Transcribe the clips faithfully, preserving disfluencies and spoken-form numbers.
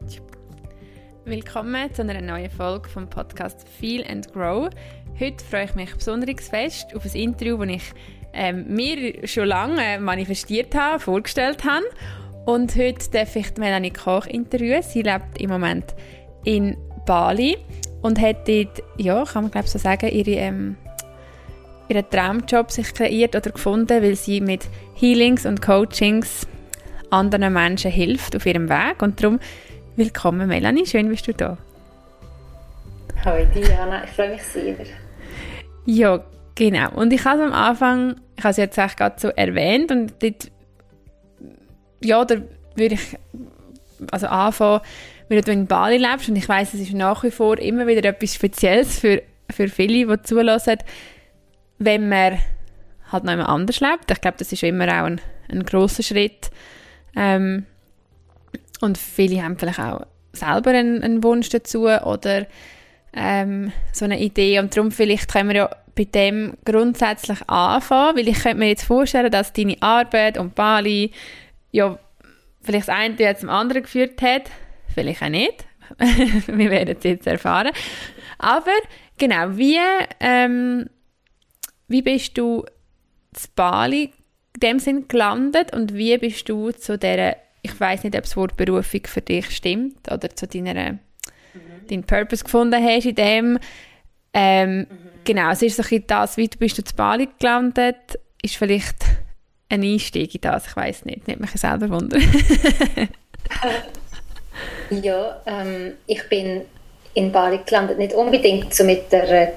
Willkommen zu einer neuen Folge vom Podcast Feel and Grow. Heute freue ich mich besonders fest auf ein Interview, das ich ähm, mir schon lange manifestiert habe, vorgestellt habe. Und heute darf ich die Melanie Koch interviewen. Sie lebt im Moment in Bali und hat dort, ja, kann man glaube so sagen, ihre, ähm, ihren Traumjob sich kreiert oder gefunden, weil sie mit Healings und Coachings anderen Menschen hilft auf ihrem Weg. Und darum willkommen Melanie, schön bist du da. Hallo Diana, ich freue mich sehr. Ja, genau. Und ich habe es am Anfang, ich habe es jetzt eigentlich gerade so erwähnt und dort, ja, da würde ich also anfangen, weil du in Bali lebst und ich weiss, es ist nach wie vor immer wieder etwas Spezielles für, für viele, die zulassen, wenn man halt noch immer anders lebt. Ich glaube, das ist immer auch ein, ein grosser Schritt. Ähm, und viele haben vielleicht auch selber einen, einen Wunsch dazu oder ähm, so eine Idee. Und darum vielleicht können wir ja bei dem grundsätzlich anfangen, weil ich könnte mir jetzt vorstellen, dass deine Arbeit und Bali ja vielleicht das eine jetzt zum anderen geführt hat, vielleicht auch nicht. Wir werden es jetzt erfahren. Aber genau, wie, ähm, wie bist du zu Bali in dem Sinn gelandet und wie bist du zu dieser, ich weiss nicht, ob das Wort Berufung für dich stimmt oder zu deiner, mhm. deinen Purpose gefunden hast in dem. Ähm, mhm. Genau, es ist so ein bisschen das, wie du bist du zu Bali gelandet, ist vielleicht ein Einstieg in das, ich weiss nicht, nicht mich selber wundern. Ja, ähm, ich bin in Bali gelandet, nicht unbedingt so mit der äh,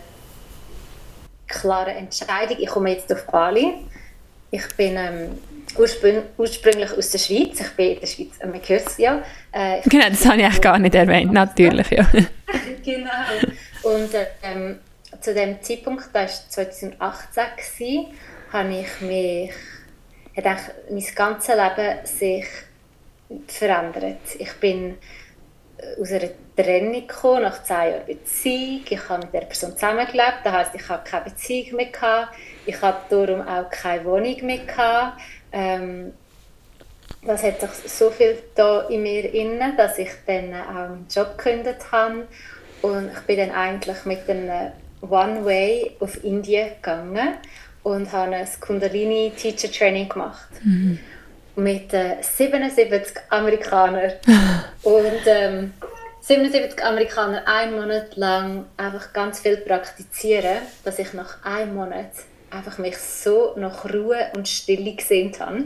klaren Entscheidung, ich komme jetzt auf Bali. Ich bin ähm, urspr- ursprünglich aus der Schweiz, ich bin in der Schweiz, äh, man hört es ja. Äh, genau, das habe ich eigentlich gar nicht erwähnt, natürlich, ja. Genau, und äh, ähm, zu dem Zeitpunkt, das war zwanzig achtzehn, habe ich mich, hat eigentlich mein ganzes Leben sich verändert. Ich bin aus einer Trennung gekommen, nach zehn Jahren Beziehung. Ich habe mit der Person zusammengelebt, das heisst, ich habe keine Beziehung mehr gehabt. Ich hatte darum auch keine Wohnung mehr gehabt. Ähm, das hat sich so viel da in mir inne, dass ich dann auch meinen Job gekündigt habe. Und ich bin dann eigentlich mit einem One-Way auf Indien gegangen und habe ein Kundalini Teacher Training gemacht. Mhm. Mit äh, siebenundsiebzig Amerikanern. Und ähm, siebenundsiebzig Amerikaner einen Monat lang einfach ganz viel praktizieren, dass ich nach einem Monat einfach mich so nach Ruhe und Stille gesehnt habe.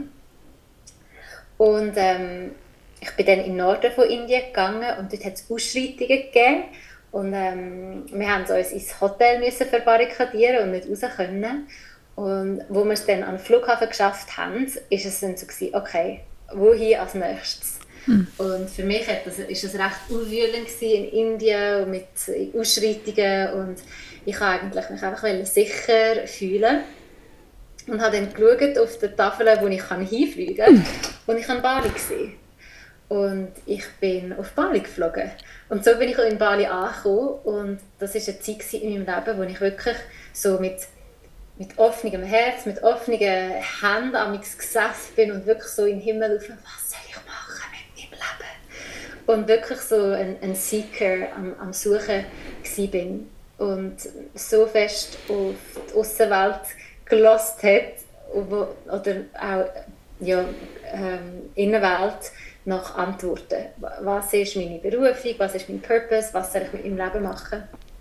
Und ähm, ich bin dann in den Norden von Indien gegangen und dort hat es Ausschreitungen gegeben. Und ähm, wir mussten uns ins Hotel müssen verbarrikadieren und nicht raus können. Und wo wir es dann an den Flughafen geschafft haben, ist es dann so gewesen, okay, wohin als nächstes? Mhm. Und für mich war das, ist das recht unwühlend in Indien mit Ausschreitungen und ich wollte eigentlich mich einfach sicher fühlen. Und habe dann geschaut auf der Tafel, wo ich hinfliegen kann. Mhm. Und ich war in Bali. Und ich bin auf Bali geflogen. Und so bin ich auch in Bali angekommen. Und das war eine Zeit in meinem Leben, wo ich wirklich so mit, mit offenem Herz, mit offenen Händen an mich gesessen bin und wirklich so in den Himmel auf, was soll ich machen mit meinem Leben? Und wirklich so ein, ein Seeker am, am Suchen war. Und so fest auf die Aussenwelt gehört hat, oder auch ja, ähm, Innenwelt, nach Antworten. Was ist meine Berufung, was ist mein Purpose, was soll ich mit meinem Leben machen?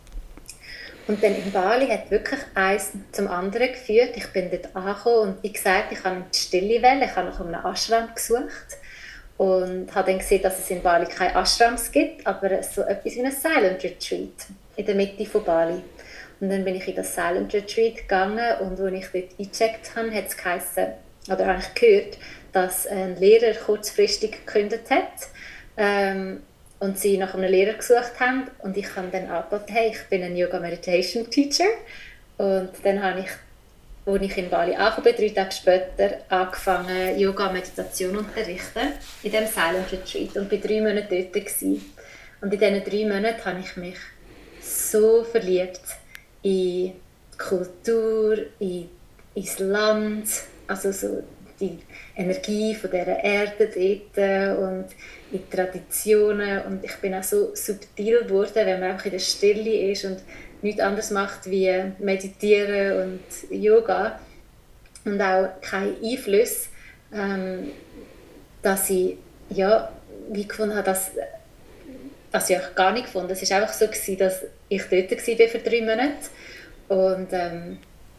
Und dann in Bali hat wirklich eins zum anderen geführt. Ich bin dort angekommen und wie gesagt, ich habe die Stille wählen, ich habe nach einem Ashram gesucht und habe dann gesehen, dass es in Bali keine Ashrams gibt, aber so etwas wie ein Silent Retreat in der Mitte von Bali. Und dann bin ich in das Silent Retreat gegangen und als ich dort eingecheckt habe, hat es geheißen, oder habe ich gehört, dass ein Lehrer kurzfristig gekündigt hat ähm, und sie nach einem Lehrer gesucht haben. Und ich habe dann angeboten, hey, ich bin ein Yoga-Meditation-Teacher. Und dann habe ich, als ich in Bali angekommen bin, drei Tage später, angefangen, Yoga-Meditation zu unterrichten in diesem Silent Retreat und war drei Monate dort gewesen. Und in diesen drei Monaten habe ich mich so verliebt in die Kultur, in, ins Land, also so die Energie von dieser Erde dort und in die Traditionen. Und ich bin auch so subtil geworden, wenn man einfach in der Stille ist und nichts anderes macht wie meditieren und Yoga und auch keinen Einfluss, ähm, dass ich ja, wie gefunden habe, dass also ich habe gar nicht gefunden. Es war einfach so, gewesen, dass ich dort war für drei Monate und, ähm,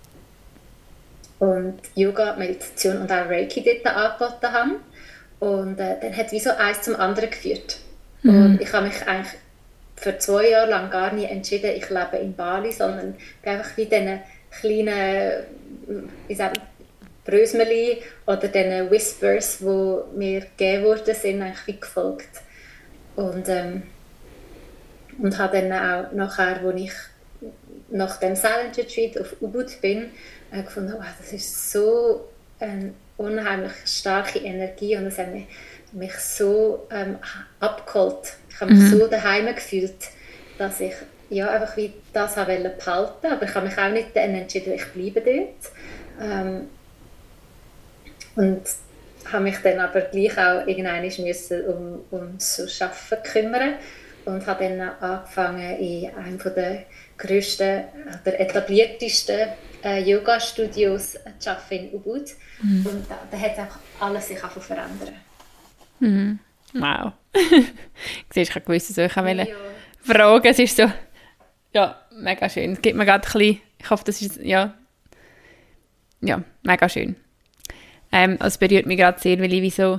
und Yoga, Meditation und auch Reiki dort angeboten haben. Und äh, dann hat es wie so eins zum anderen geführt. Mhm. Und ich habe mich eigentlich für zwei Jahre lang gar nicht entschieden, ich lebe in Bali, sondern bin einfach wie diesen kleinen, wie sagt man, Brösmeli oder diesen Whispers, die mir gegeben wurden, sind eigentlich wie gefolgt. Und, ähm, und habe dann auch nachher, als ich nach dem Silent Retreat auf Ubud bin, äh, gefunden, wow, das ist so eine unheimlich starke Energie und das hat mich, mich so ähm, abgeholt. Ich habe mich mhm. so daheim gefühlt, dass ich ja, einfach wie das habe behalten, aber ich habe mich auch nicht dann entschieden, ich bleibe dort. Ähm, und habe mich dann aber gleich auch irgendwann müssen um, um das Arbeiten kümmern und habe dann angefangen in einem der grössten oder etabliertesten äh, Yoga-Studios zu arbeiten in Ubud. Mhm. Und da, da hat einfach alles sich angefangen zu verändern. Mhm. Wow. Siehst, ich habe gewusst, dass ich wollte ja. fragen. Es ist so, ja, mega schön. Es gibt mir gerade ein bisschen, ich hoffe, das ist, ja, ja, mega schön. Ähm, also es berührt mich gerade sehr, weil ich wie so,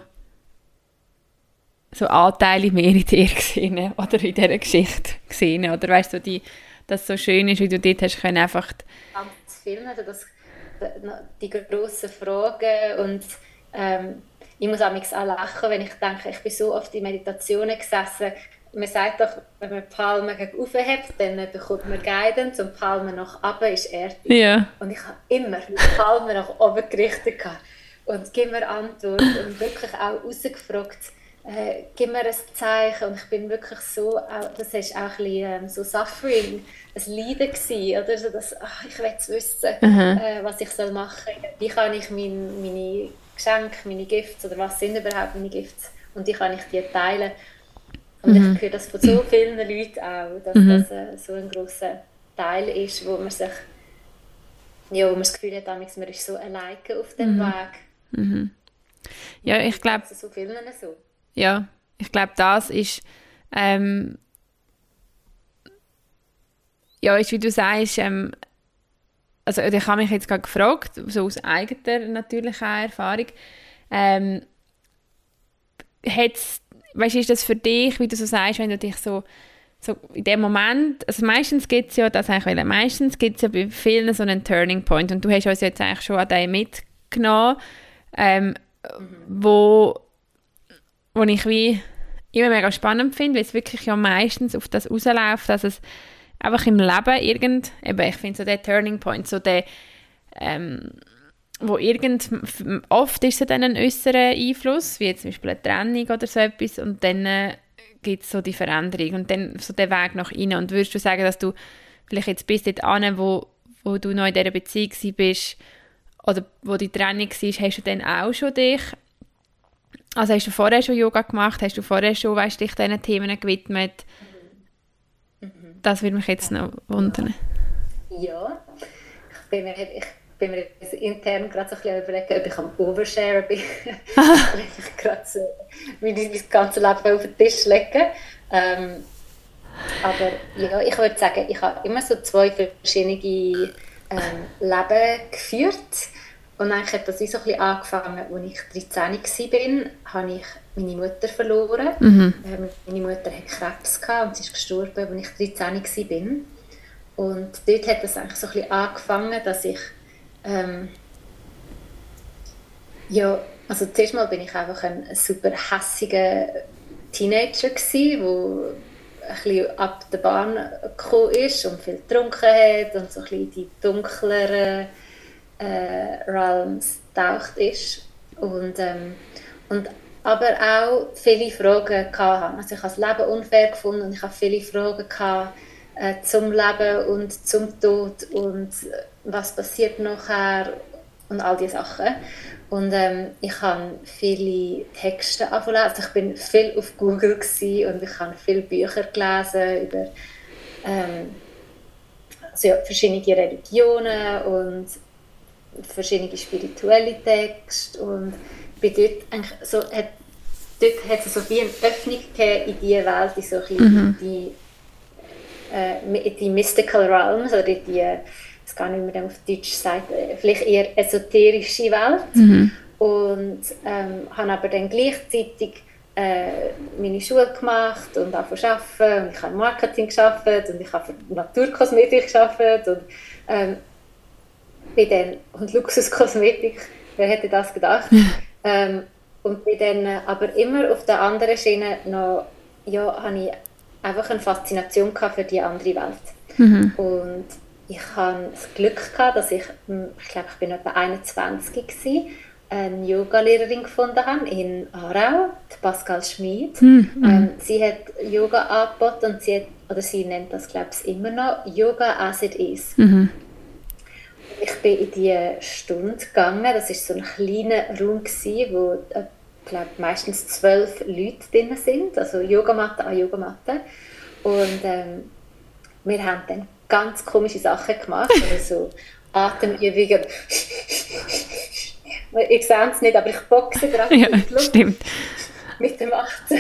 so Anteile mehr in dir gesehen oder in dieser Geschichte gesehen oder weißt du, so die, dass es so schön ist, wie du dort hast können einfach ganz viel, also das, die grossen Fragen und ähm, ich muss auch lachen, wenn ich denke, ich bin so oft in Meditationen gesessen. Man sagt doch, wenn man die Palme gegen oben hebt, dann bekommt man Guidance und die Palme nach unten ist Erde. Ja. Und ich habe immer die Palme nach oben gerichtet und gib mir Antwort und wirklich auch rausgefragt, äh, gib mir ein Zeichen. Und ich bin wirklich so, auch, das war auch ein bisschen ähm, so Suffering, ein Leiden gewesen, oder so, dass ach, ich will wissen, äh, was ich soll machen soll. Wie kann ich mein, meine Geschenke, meine Gifts oder was sind überhaupt meine Gifts und wie kann ich die teilen. Und mhm. ich höre das von so vielen Leuten auch, dass mhm. das äh, so ein grosser Teil ist, wo man sich, ja, wo man das Gefühl hat, man ist so alleine auf dem mhm. Weg. Mhm. Ja, ich glaube, so vielen so. Ja, ich glaube, das ist, ähm, ja, ist, wie du sagst, ähm, also ich habe mich jetzt gerade gefragt, so aus eigener natürlicher Erfahrung, ähm, hat's, weißt, ist das für dich, wie du so sagst, wenn du dich so, so in dem Moment, also meistens gibt es ja, das eigentlich, meistens gibt es ja bei vielen so einen Turning Point und du hast uns jetzt eigentlich schon an den mitgenommen, ähm, mhm. wo, wo ich wie immer mega spannend finde, weil es wirklich ja meistens auf das rausläuft, dass es einfach im Leben irgend, eben ich finde so der Turning Point, so der, ähm, wo irgend, oft ist es dann ein äußerer Einfluss, wie jetzt zum Beispiel eine Trennung oder so etwas und dann äh, gibt es so die Veränderung und dann so der Weg nach innen. Und würdest du sagen, dass du vielleicht jetzt bist dort an, wo, wo du noch in dieser Beziehung bist oder wo die Trennung war, hast du dann auch schon dich, also hast du vorher schon Yoga gemacht, hast du vorher schon, weißt, dich diesen Themen gewidmet? Mhm. Mhm. Das würde mich jetzt noch wundern. Ja, ich bin mir, ich bin mir intern gerade so ein bisschen überlegen, ob ich am Overshare bin. ich gerade so mein ganzes Leben auf den Tisch legen. Ähm, aber ja, ich würde sagen, ich habe immer so zwei verschiedene ähm, Leben geführt. Und eigentlich hat das wie so ein bisschen angefangen, als ich dreizehn war, habe ich meine Mutter verloren. Mhm. Ähm, meine Mutter hatte Krebs gehabt und sie ist gestorben, als ich dreizehn war. Und dort hat es eigentlich so ein bisschen angefangen, dass ich ähm, ja, also zuerst mal bin ich einfach ein super hässiger Teenager gsi, wo ein bisschen ab der Bahn gekommen ist und viel getrunken hat und so ein bisschen in die dunkleren äh, Realms getaucht ist und, ähm, und aber auch viele Fragen hatte. Also ich habe das Leben unfair gefunden und ich habe viele Fragen gehabt, äh, zum Leben und zum Tod und was passiert nachher und all diese Sachen. Und ähm, ich habe viele Texte angefangen. Also ich bin viel auf Google gewesen und ich habe viele Bücher gelesen über ähm, also ja, verschiedene Religionen und verschiedene spirituelle Texte. Und bin dort eigentlich so, hat, dort hat es so wie eine Öffnung gegeben in diese Welt, in so ein mhm. die, äh, die Mystical Realms, oder die, ich weiß gar nicht, wie man das auf Deutsch sagt, vielleicht eher esoterische Welt. Mhm. Und ähm, habe aber dann gleichzeitig äh, meine Schule gemacht und angefangen zu arbeiten. Und ich habe im Marketing gearbeitet und ich habe für Naturkosmetik gearbeitet und ähm, bin dann, und Luxuskosmetik, wer hätte das gedacht? ähm, und bin dann aber immer auf der anderen Schiene noch, ja, habe ich einfach eine Faszination gehabt für die andere Welt. Mhm. Und ich hatte das Glück gehabt, dass ich, ich glaube, ich bin etwa einundzwanzig gewesen, eine Yoga-Lehrerin gefunden habe in Aarau, die Pascal Schmid. Mhm. Ähm, sie hat Yoga angeboten und sie hat, oder sie nennt das, glaube ich, immer noch Yoga as it is. Mhm. Ich bin in diese Stunde gegangen, das war so ein kleiner Raum, wo ich glaube, meistens zwölf Leute drin sind, also Yogamatte an Yogamatte. Und ähm, wir haben dann ganz komische Sachen gemacht, also so Atemübungen. Ich sehe es nicht, aber ich boxe gerade ja, stimmt. Mit dem achten.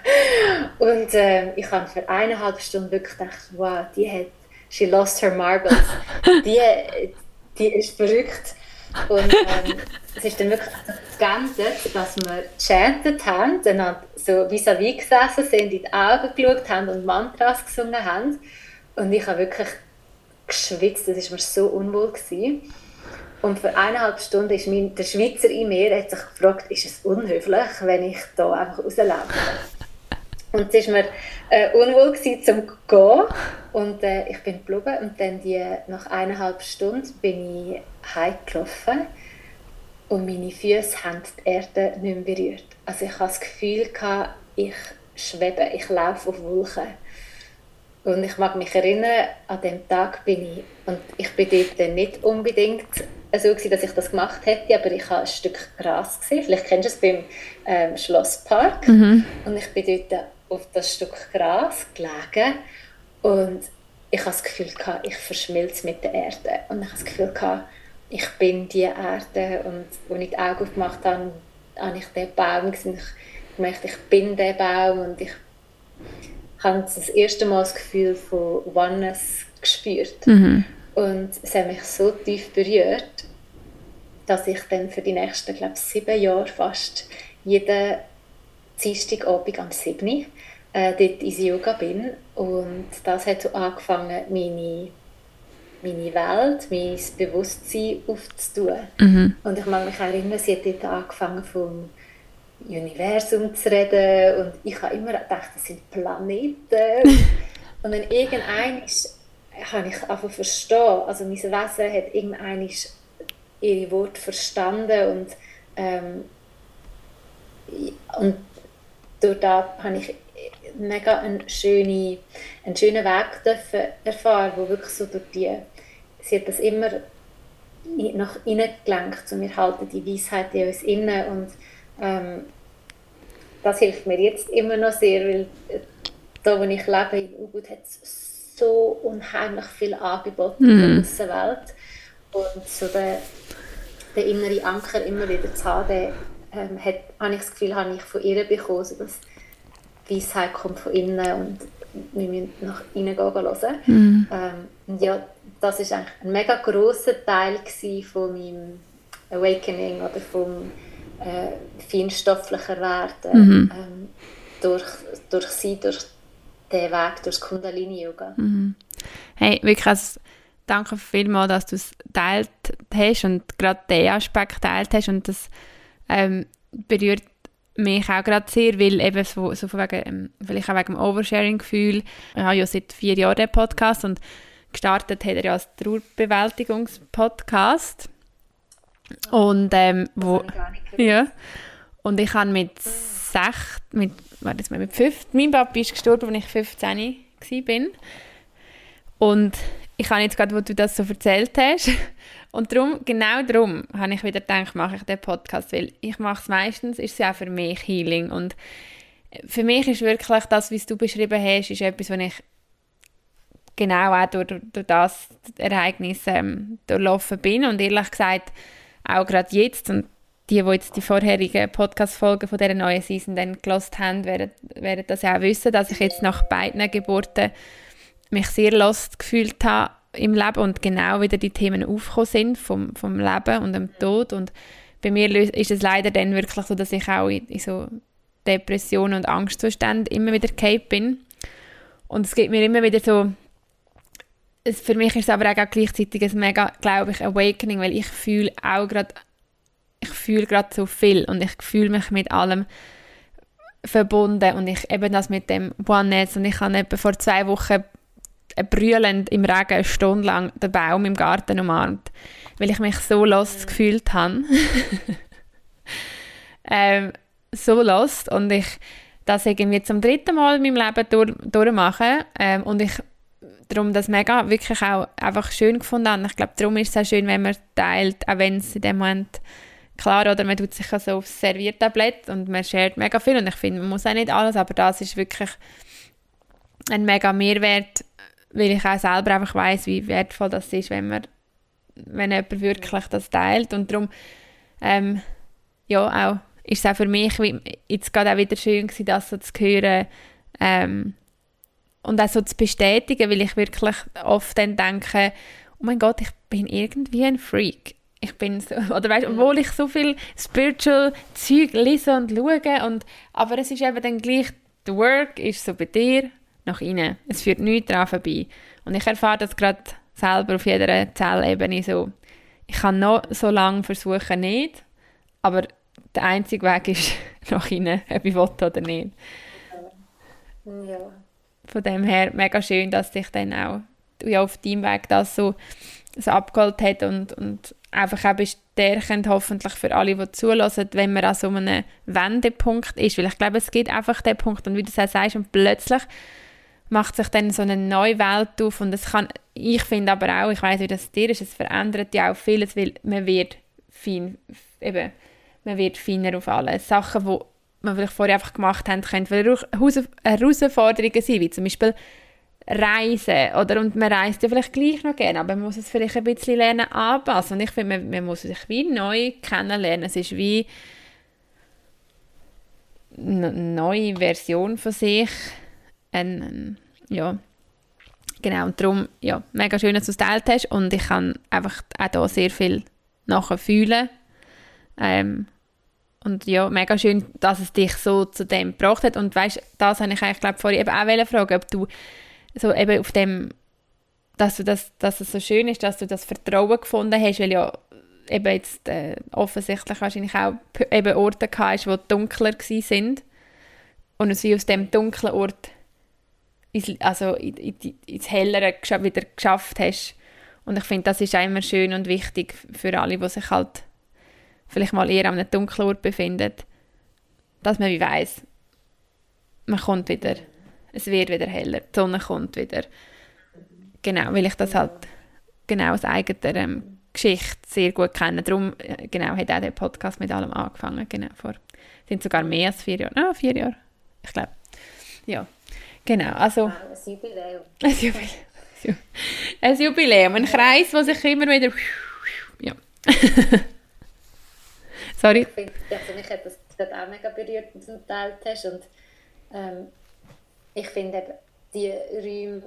Und äh, ich habe für eineinhalb Stunden wirklich gedacht, wow, die hat, she lost her marbles. Die, die ist verrückt. Und ähm, es ist dann wirklich geändert, dass wir chantet haben, dann so vis-à-vis gesessen sind, in die Augen geschaut haben und Mantras gesungen haben. Und ich habe wirklich geschwitzt, das war mir so unwohl gewesen. Und für eineinhalb Stunden ist mein, der Schweizer in mir hat sich gefragt, ist es unhöflich, wenn ich da einfach rauslaufe? Und es war mir äh, unwohl gewesen, zum gehen. Und äh, ich bin geblieben. Und dann die, nach eineinhalb Stunden bin ich heimgelaufen. Und meine Füße haben die Erde nicht mehr berührt. Also ich hatte das Gefühl, ich schwebe, ich laufe auf Wolken. Und ich mag mich erinnern, an dem Tag bin ich, und ich bin dort nicht unbedingt so gewesen, dass ich das gemacht hätte, aber ich habe ein Stück Gras gesehen. Vielleicht kennst du es beim ähm, Schlosspark. Mhm. Und ich bin dort auf das Stück Gras gelegen und ich habe das Gefühl gehabt, ich verschmilze mit der Erde. Und ich habe das Gefühl gehabt, ich bin die Erde. Und als ich die Augen aufgemacht habe, habe ich den Baum gesehen. Ich merkte, ich bin der Baum und ich habe das erste Mal das Gefühl von Oneness gespürt. Mhm. Und es hat mich so tief berührt, dass ich dann für die nächsten, glaube ich, sieben Jahre fast jeden Dienstagabend am sieben äh, dort ins Yoga bin. Und das hat so angefangen, meine, meine Welt, mein Bewusstsein aufzutun. Mhm. Und ich mag mich erinnern, sie hat dort angefangen, vom Universum zu reden. Und ich habe immer gedacht, das sind Planeten. Und dann irgendwann habe ich einfach verstehen, also mein Wesen hat irgendwann ihre Worte verstanden und, ähm, und durch das habe ich mega einen schönen, einen schönen Weg dürfen erfahren, wo wirklich so durch die, sie hat das immer nach innen gelenkt und wir halten die Weisheit in uns inne und ähm, das hilft mir jetzt immer noch sehr, weil da, wo ich lebe, in Ubud hat es so unheimlich viel Angebot mm. in der Außenwelt und so der, der innere Anker immer wieder zu haben, den, ähm, hat, habe ich das Gefühl, habe ich von ihr bekommen, so dass die Weisheit kommt von innen und wir müssen nach innen gehen hören. Mm. Ähm, und ja, das war eigentlich ein mega grosser Teil von meinem Awakening oder vom äh, feinstofflicher Werden mm. ähm, durch, durch sie, durch den Weg, durch das Kundalini-Yoga. Mm. Hey, wirklich, also, danke vielmals, dass du es geteilt hast und gerade diesen Aspekt geteilt hast und das ähm, berührt mich auch gerade sehr, weil eben so, so von wegen, vielleicht auch wegen dem Oversharing-Gefühl. Ich habe ja seit vier Jahren den Podcast und gestartet hat er ja als Trauerbewältigungs-Podcast. Und ähm, wo, ja, und ich habe mit sechs, mit, warte mal, mit fünf, mein Papa ist gestorben, als ich fünfzehn war. Und ich habe jetzt gerade, wo du das so erzählt hast, Und darum, genau darum habe ich wieder gedacht, mache ich den Podcast, weil ich mache es meistens, ist es ja auch für mich Healing. Und für mich ist wirklich das, wie du beschrieben hast, ist etwas, was ich genau auch durch, durch das Ereignis ähm, durchlaufen bin. Und ehrlich gesagt, auch gerade jetzt, und die, die jetzt die vorherigen Podcast-Folgen von dieser neuen Season dann gehört haben, werden, werden das ja auch wissen, dass ich jetzt nach beiden Geburten mich sehr lost gefühlt habe im Leben und genau wieder die Themen aufgekommen sind vom, vom Leben und dem Tod. Und bei mir ist es leider dann wirklich so, dass ich auch in, in so Depressionen und Angstzuständen immer wieder gefallen bin. Und es gibt mir immer wieder so, es, für mich ist es aber auch gleichzeitig ein mega, glaube ich, Awakening, weil ich fühle auch gerade, ich fühle gerade so viel und ich fühle mich mit allem verbunden und ich eben das mit dem Oneness und ich habe etwa vor zwei Wochen brüllend im Regen eine Stunde lang den Baum im Garten umarmt, weil ich mich so lost gefühlt habe. ähm, so lost und ich das irgendwie zum dritten Mal in meinem Leben durch, durchmache ähm, und ich darum das mega wirklich auch einfach schön gefunden habe. Ich glaube, darum ist es auch schön, wenn man teilt, auch wenn es in dem Moment klar, oder man tut sich so aufs Serviertablett und man shared mega viel und ich finde, man muss auch nicht alles, aber das ist wirklich ein mega Mehrwert, weil ich auch selber einfach weiss, wie wertvoll das ist, wenn man, wenn jemand wirklich das teilt. Und darum, ähm, ja, auch, ist es auch für mich wie, jetzt gerade auch wieder schön gewesen, das so zu hören ähm, und auch so zu bestätigen, weil ich wirklich oft dann denke, oh mein Gott, ich bin irgendwie ein Freak. Ich bin so, oder weißt, obwohl ich so viel spiritual Zeug lese und schaue, und, aber es ist eben dann gleich, the work ist so bei dir, nach innen. Es führt nichts daran vorbei. Und ich erfahre das gerade selber auf jeder Zellebene so. Ich kann noch so lange versuchen, nicht, aber der einzige Weg ist nach innen, ob ich will oder nicht. Ja. Von dem her mega schön, dass dich dann auch ja, auf deinem Weg das so, so abgeholt hat und, und einfach auch bestärkend hoffentlich für alle, die zulassen, wenn man an so einem Wendepunkt ist. Weil ich glaube, es gibt einfach den Punkt und wie du es auch sagst, und plötzlich macht sich dann so eine neue Welt auf und es kann, ich finde aber auch, ich weiss, wie das dir ist, es verändert ja auch vieles, weil man wird fein, eben, man wird feiner auf alles. Sachen, die man vielleicht vorher einfach gemacht haben, können Herausforderungen sein, wie zum Beispiel Reisen, oder? Und man reist ja vielleicht gleich noch gerne, aber man muss es vielleicht ein bisschen lernen anpassen. Und ich finde, man, man muss sich wie neu kennenlernen. Es ist wie eine neue Version von sich. Ein, ein, ja, genau. Und darum, ja, mega schön, dass du es geteilt hast. Und ich kann einfach auch da sehr viel nachher fühlen. Ähm, und ja, mega schön, dass es dich so zu dem gebracht hat. Und weißt, das habe ich eigentlich, glaube vorher eben auch fragen, ob du so eben auf dem, dass du das, dass es so schön ist, dass du das Vertrauen gefunden hast, weil ja eben jetzt äh, offensichtlich wahrscheinlich auch eben Orte gehabt, die dunkler gewesen sind und es wie aus dem dunklen Ort ins, also in, in, ins Hellere wieder geschafft hast. Und ich finde, das ist auch immer schön und wichtig für alle, die sich halt vielleicht mal eher an einem dunklen Ort befinden, dass man wie weiss, man kommt wieder. Es wird wieder heller, die Sonne kommt wieder. Genau, weil ich das halt genau aus eigener ähm, Geschichte sehr gut kenne. Darum äh, genau, hat auch der Podcast mit allem angefangen. Genau, vor sind sogar mehr als vier Jahre. Ah, vier Jahre, ich glaube. Ja, genau. Also, Ah, ein Jubiläum. Ein Jubiläum. Ein Jubiläum, ein Kreis, der sich immer wieder... Ja. Sorry. Ich finde, also mich hat das gerade auch mega berührt, was du geteilt hast. Und ähm, ich finde eben die Räume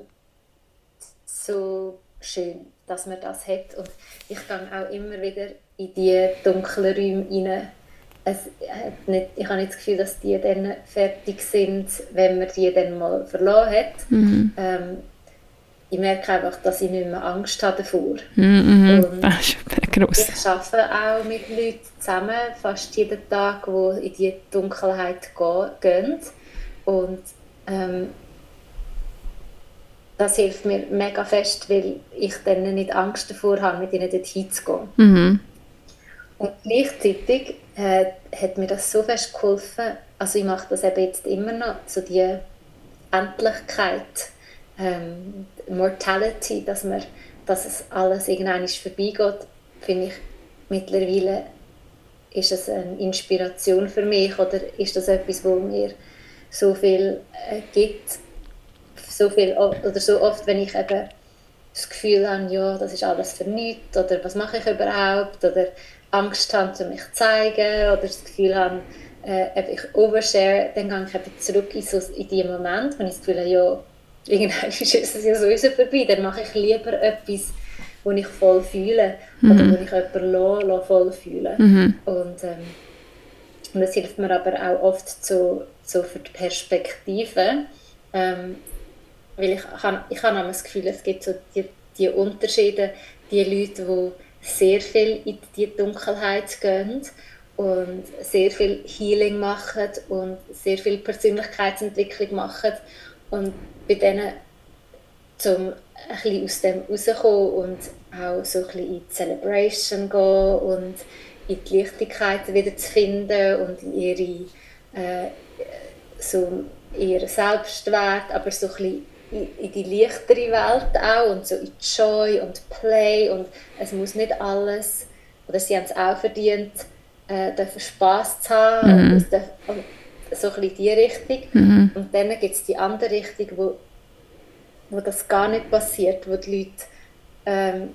so schön, dass man das hat. Und ich gehe auch immer wieder in die dunklen Räume rein. Es hat nicht, ich habe nicht das Gefühl, dass die dann fertig sind, wenn man die dann mal verloren hat. Mhm. Ähm, ich merke einfach, dass ich nicht mehr Angst habe davor. Mhm, und das ist gross. Ich arbeite auch mit Leuten zusammen, fast jeden Tag, die in die Dunkelheit gehen. Und ähm, das hilft mir mega fest, weil ich dann nicht Angst davor habe, mit ihnen dort hinzugehen. Mhm. Und gleichzeitig äh, hat mir das so fest geholfen, also ich mache das eben jetzt immer noch, so die Endlichkeit, ähm, Mortality, dass, man, dass es alles irgendwann vorbeigeht, finde ich, mittlerweile ist es eine Inspiration für mich oder ist das etwas, wo mir so viel äh, gibt, so viel, oder so oft, wenn ich eben das Gefühl habe, ja, das ist alles für nichts oder was mache ich überhaupt oder Angst habe, um mich zu zeigen oder das Gefühl habe, äh, ich overshare, dann gehe ich eben zurück in, so, in die Moment, wenn ich das Gefühl habe, ja, irgendwann ist es ja sowieso vorbei, dann mache ich lieber etwas, wo ich voll fühle mhm. oder wo ich jemanden lasse, lasse voll fühlen. Mhm. Und, ähm, und das hilft mir aber auch oft so, so für die Perspektive, ähm, weil ich habe ich hab das Gefühl, es gibt so die, die Unterschiede, die Leute, die sehr viel in die Dunkelheit gehen und sehr viel Healing machen und sehr viel Persönlichkeitsentwicklung machen und bei denen zum ein bisschen aus dem rauskommen und auch so ein bisschen in die Celebration gehen und in die Leichtigkeit wieder zu finden und in ihre äh, so ihren Selbstwert, aber so ein bisschen in die leichtere Welt auch und so in Joy und Play und es muss nicht alles, oder sie haben es auch verdient, äh, dürfen Spass zu haben mhm. und, es darf, und so ein bisschen in die Richtung. Mhm. Und dann gibt es die andere Richtung, wo, wo das gar nicht passiert, wo die Leute ähm,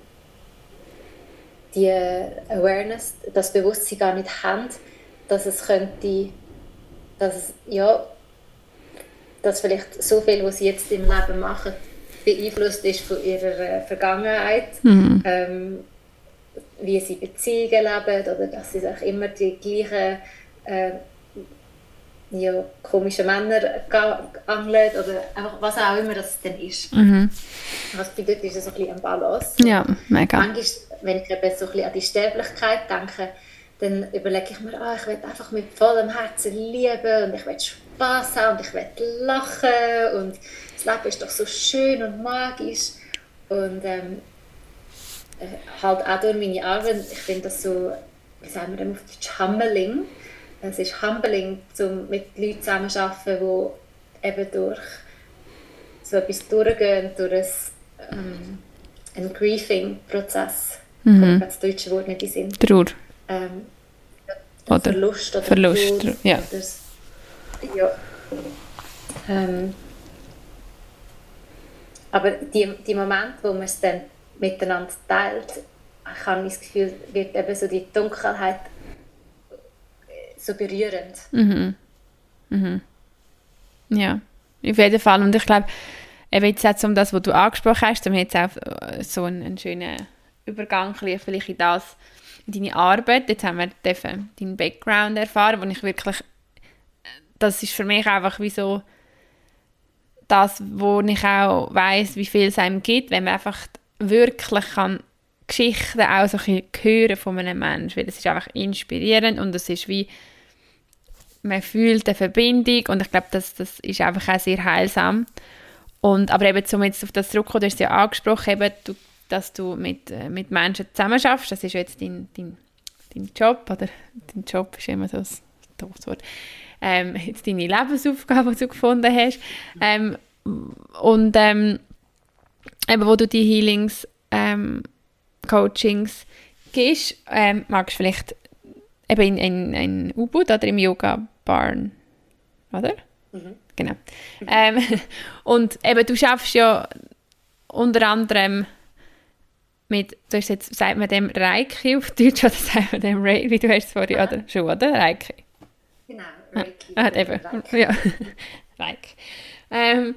die Awareness, das Bewusstsein gar nicht haben, dass es könnte, dass es, ja, dass vielleicht so viel, was sie jetzt im Leben machen, beeinflusst ist von ihrer äh, Vergangenheit, mhm. ähm, wie sie Beziehungen leben oder dass sie sich immer die gleichen äh, ja, komischen Männer angeln oder einfach was auch immer das denn ist. Mhm. Was bedeutet, ist es so ein bisschen ein Balance. Ja, mega. Manchmal, wenn ich eben so ein bisschen an die Sterblichkeit denke, dann überlege ich mir, ah, ich will einfach mit vollem Herzen lieben und ich will Spass haben und ich will lachen und das Leben ist doch so schön und magisch. Und ähm, halt auch durch meine Arbeit, ich finde das so, wie sagen wir dem auf Deutsch, humbling. Es ist humbling, um mit Leuten zusammenzuarbeiten, die eben durch so etwas durchgehen, durch ein, ähm, einen Grieving-Prozess. Mhm. Ich habe das deutsche Wort nicht in Sinn. Trauer. Ähm, oder Verlust oder Verlust, Tod, ja. Oder, ja. Ähm, aber die, die Momente, wo man es dann miteinander teilt, ich habe das Gefühl, wird eben so die Dunkelheit so berührend. Mhm. Mhm. Ja, auf jeden Fall. Und ich glaube, eben jetzt auch um das, was du angesprochen hast, haben wir jetzt auch so einen, einen schönen Übergang vielleicht in das, in deine Arbeit. Jetzt haben wir dürfen deinen Background erfahren, wo ich wirklich, das ist für mich einfach wie so das, wo ich auch weiss, wie viel es einem gibt, wenn man einfach wirklich kann Geschichten auch so ein bisschen hören von einem Menschen, weil es ist einfach inspirierend und es ist wie, man fühlt eine Verbindung und ich glaube, das, das ist einfach auch sehr heilsam. Und, aber eben, um jetzt auf das zurückzukommen, du hast es ja angesprochen, eben, du, dass du mit, mit Menschen zusammenarbeitest, das ist jetzt dein, dein, dein Job, oder dein Job ist immer so ein doofes Wort, ähm, jetzt deine Lebensaufgabe, die du gefunden hast. Ähm, und ähm, eben, wo du die Healings, ähm, Coachings gibst, ähm, magst du vielleicht eben in, in, in U-Boot oder im Yoga Barn, oder? Mhm. Genau. Mhm. Ähm, und eben, du schaffst ja unter anderem mit, du hast jetzt, sagt man dem Reiki auf Deutsch oder sagt man dem Reiki, wie du hast es vorhin, ja. Oder schon, oder? Reiki. Genau, Reiki. Ah, eben, Reiki. Ja, Reiki. Ähm,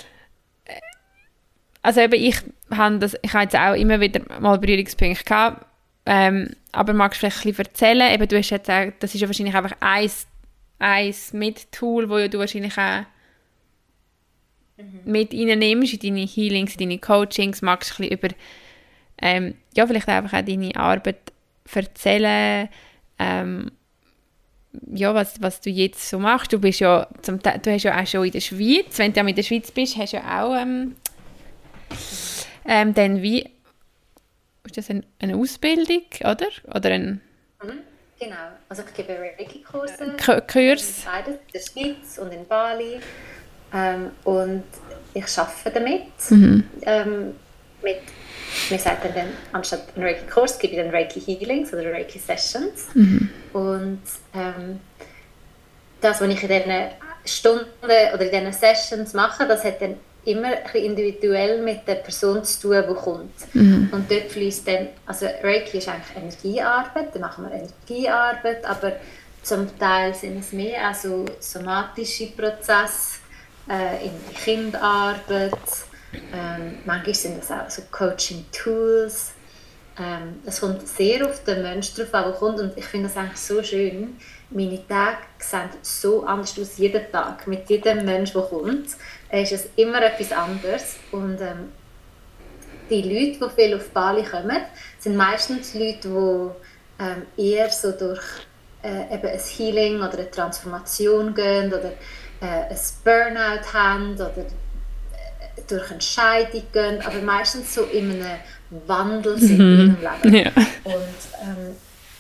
also eben, ich habe das, ich habe jetzt auch immer wieder mal Berührungspunkte gehabt, ähm, aber magst du vielleicht ein bisschen erzählen, eben, du hast jetzt auch, das ist ja wahrscheinlich einfach ein, ein Mit-Tool, wo du wahrscheinlich auch mhm. mit reinnimmst in deine Healings, in deine Coachings, magst du ein bisschen über, ähm, ja, vielleicht einfach auch deine Arbeit erzählen, ähm, ja, was, was du jetzt so machst. Du bist ja, zum, du hast ja auch schon in der Schweiz, wenn du ja in der Schweiz bist, hast du ja auch ähm, ähm, dann wie, ist das ein, eine Ausbildung, oder? Oder ein... Mhm, genau, also ich gebe Reiki-Kurse, Kurs. in der Schweiz und in Bali ähm, und ich arbeite damit. Mhm. Ähm, mit, wir sagen dann, anstatt einen Reiki-Kurs gebe ich dann Reiki-Healings oder Reiki-Sessions. Mhm. Und ähm, das, was ich in diesen Stunden oder in diesen Sessions mache, das hat dann immer ein bisschen individuell mit der Person zu tun, die kommt. Mhm. Und dort fließt dann, also Reiki ist eigentlich Energiearbeit, da machen wir Energiearbeit, aber zum Teil sind es mehr also somatische Prozesse, äh, in die Kinderarbeit, ähm, manchmal sind es auch so Coaching-Tools. Ähm, es kommt sehr auf den Menschen drauf an, der kommt, und ich finde das eigentlich so schön. Meine Tage sehen so anders aus jeden Tag. Mit jedem Menschen, der kommt, ist es immer etwas anderes. Und ähm, die Leute, die viel auf Bali kommen, sind meistens Leute, die ähm, eher so durch äh, eben ein Healing oder eine Transformation gehen oder äh, ein Burnout haben oder äh, durch eine Scheidung gehen, aber meistens so in einem Wandel sind Mhm. in ihrem Leben. Ja. Und ähm,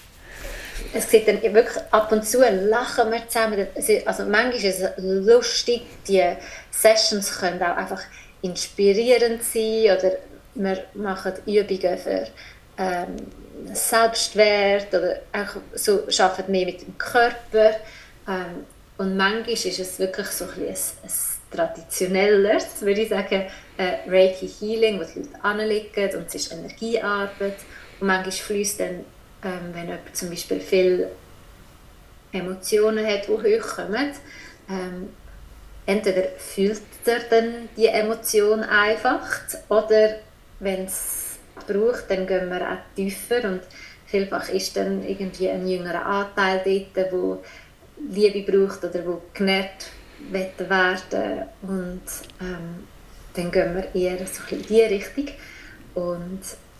es sieht dann wirklich ab und zu lachen wir zusammen. Also manchmal ist es lustig, die Sessions können auch einfach inspirierend sein oder wir machen Übungen für ähm, Selbstwert oder auch so arbeiten mehr mit dem Körper. Ähm, und manchmal ist es wirklich so ein, bisschen ein, ein traditionelleres, würde ich sagen, äh, Reiki Healing, wo die Leute anliegen und es ist Energiearbeit. Und manchmal fließt dann, ähm, wenn jemand zum Beispiel viele Emotionen hat, die hochkommen, ähm, entweder fühlt er dann die Emotion einfach oder wenn es braucht, dann gehen wir auch tiefer und vielfach ist dann irgendwie ein jüngerer Anteil dort, der Liebe braucht oder der genährt werden und ähm, dann gehen wir eher so in die Richtung und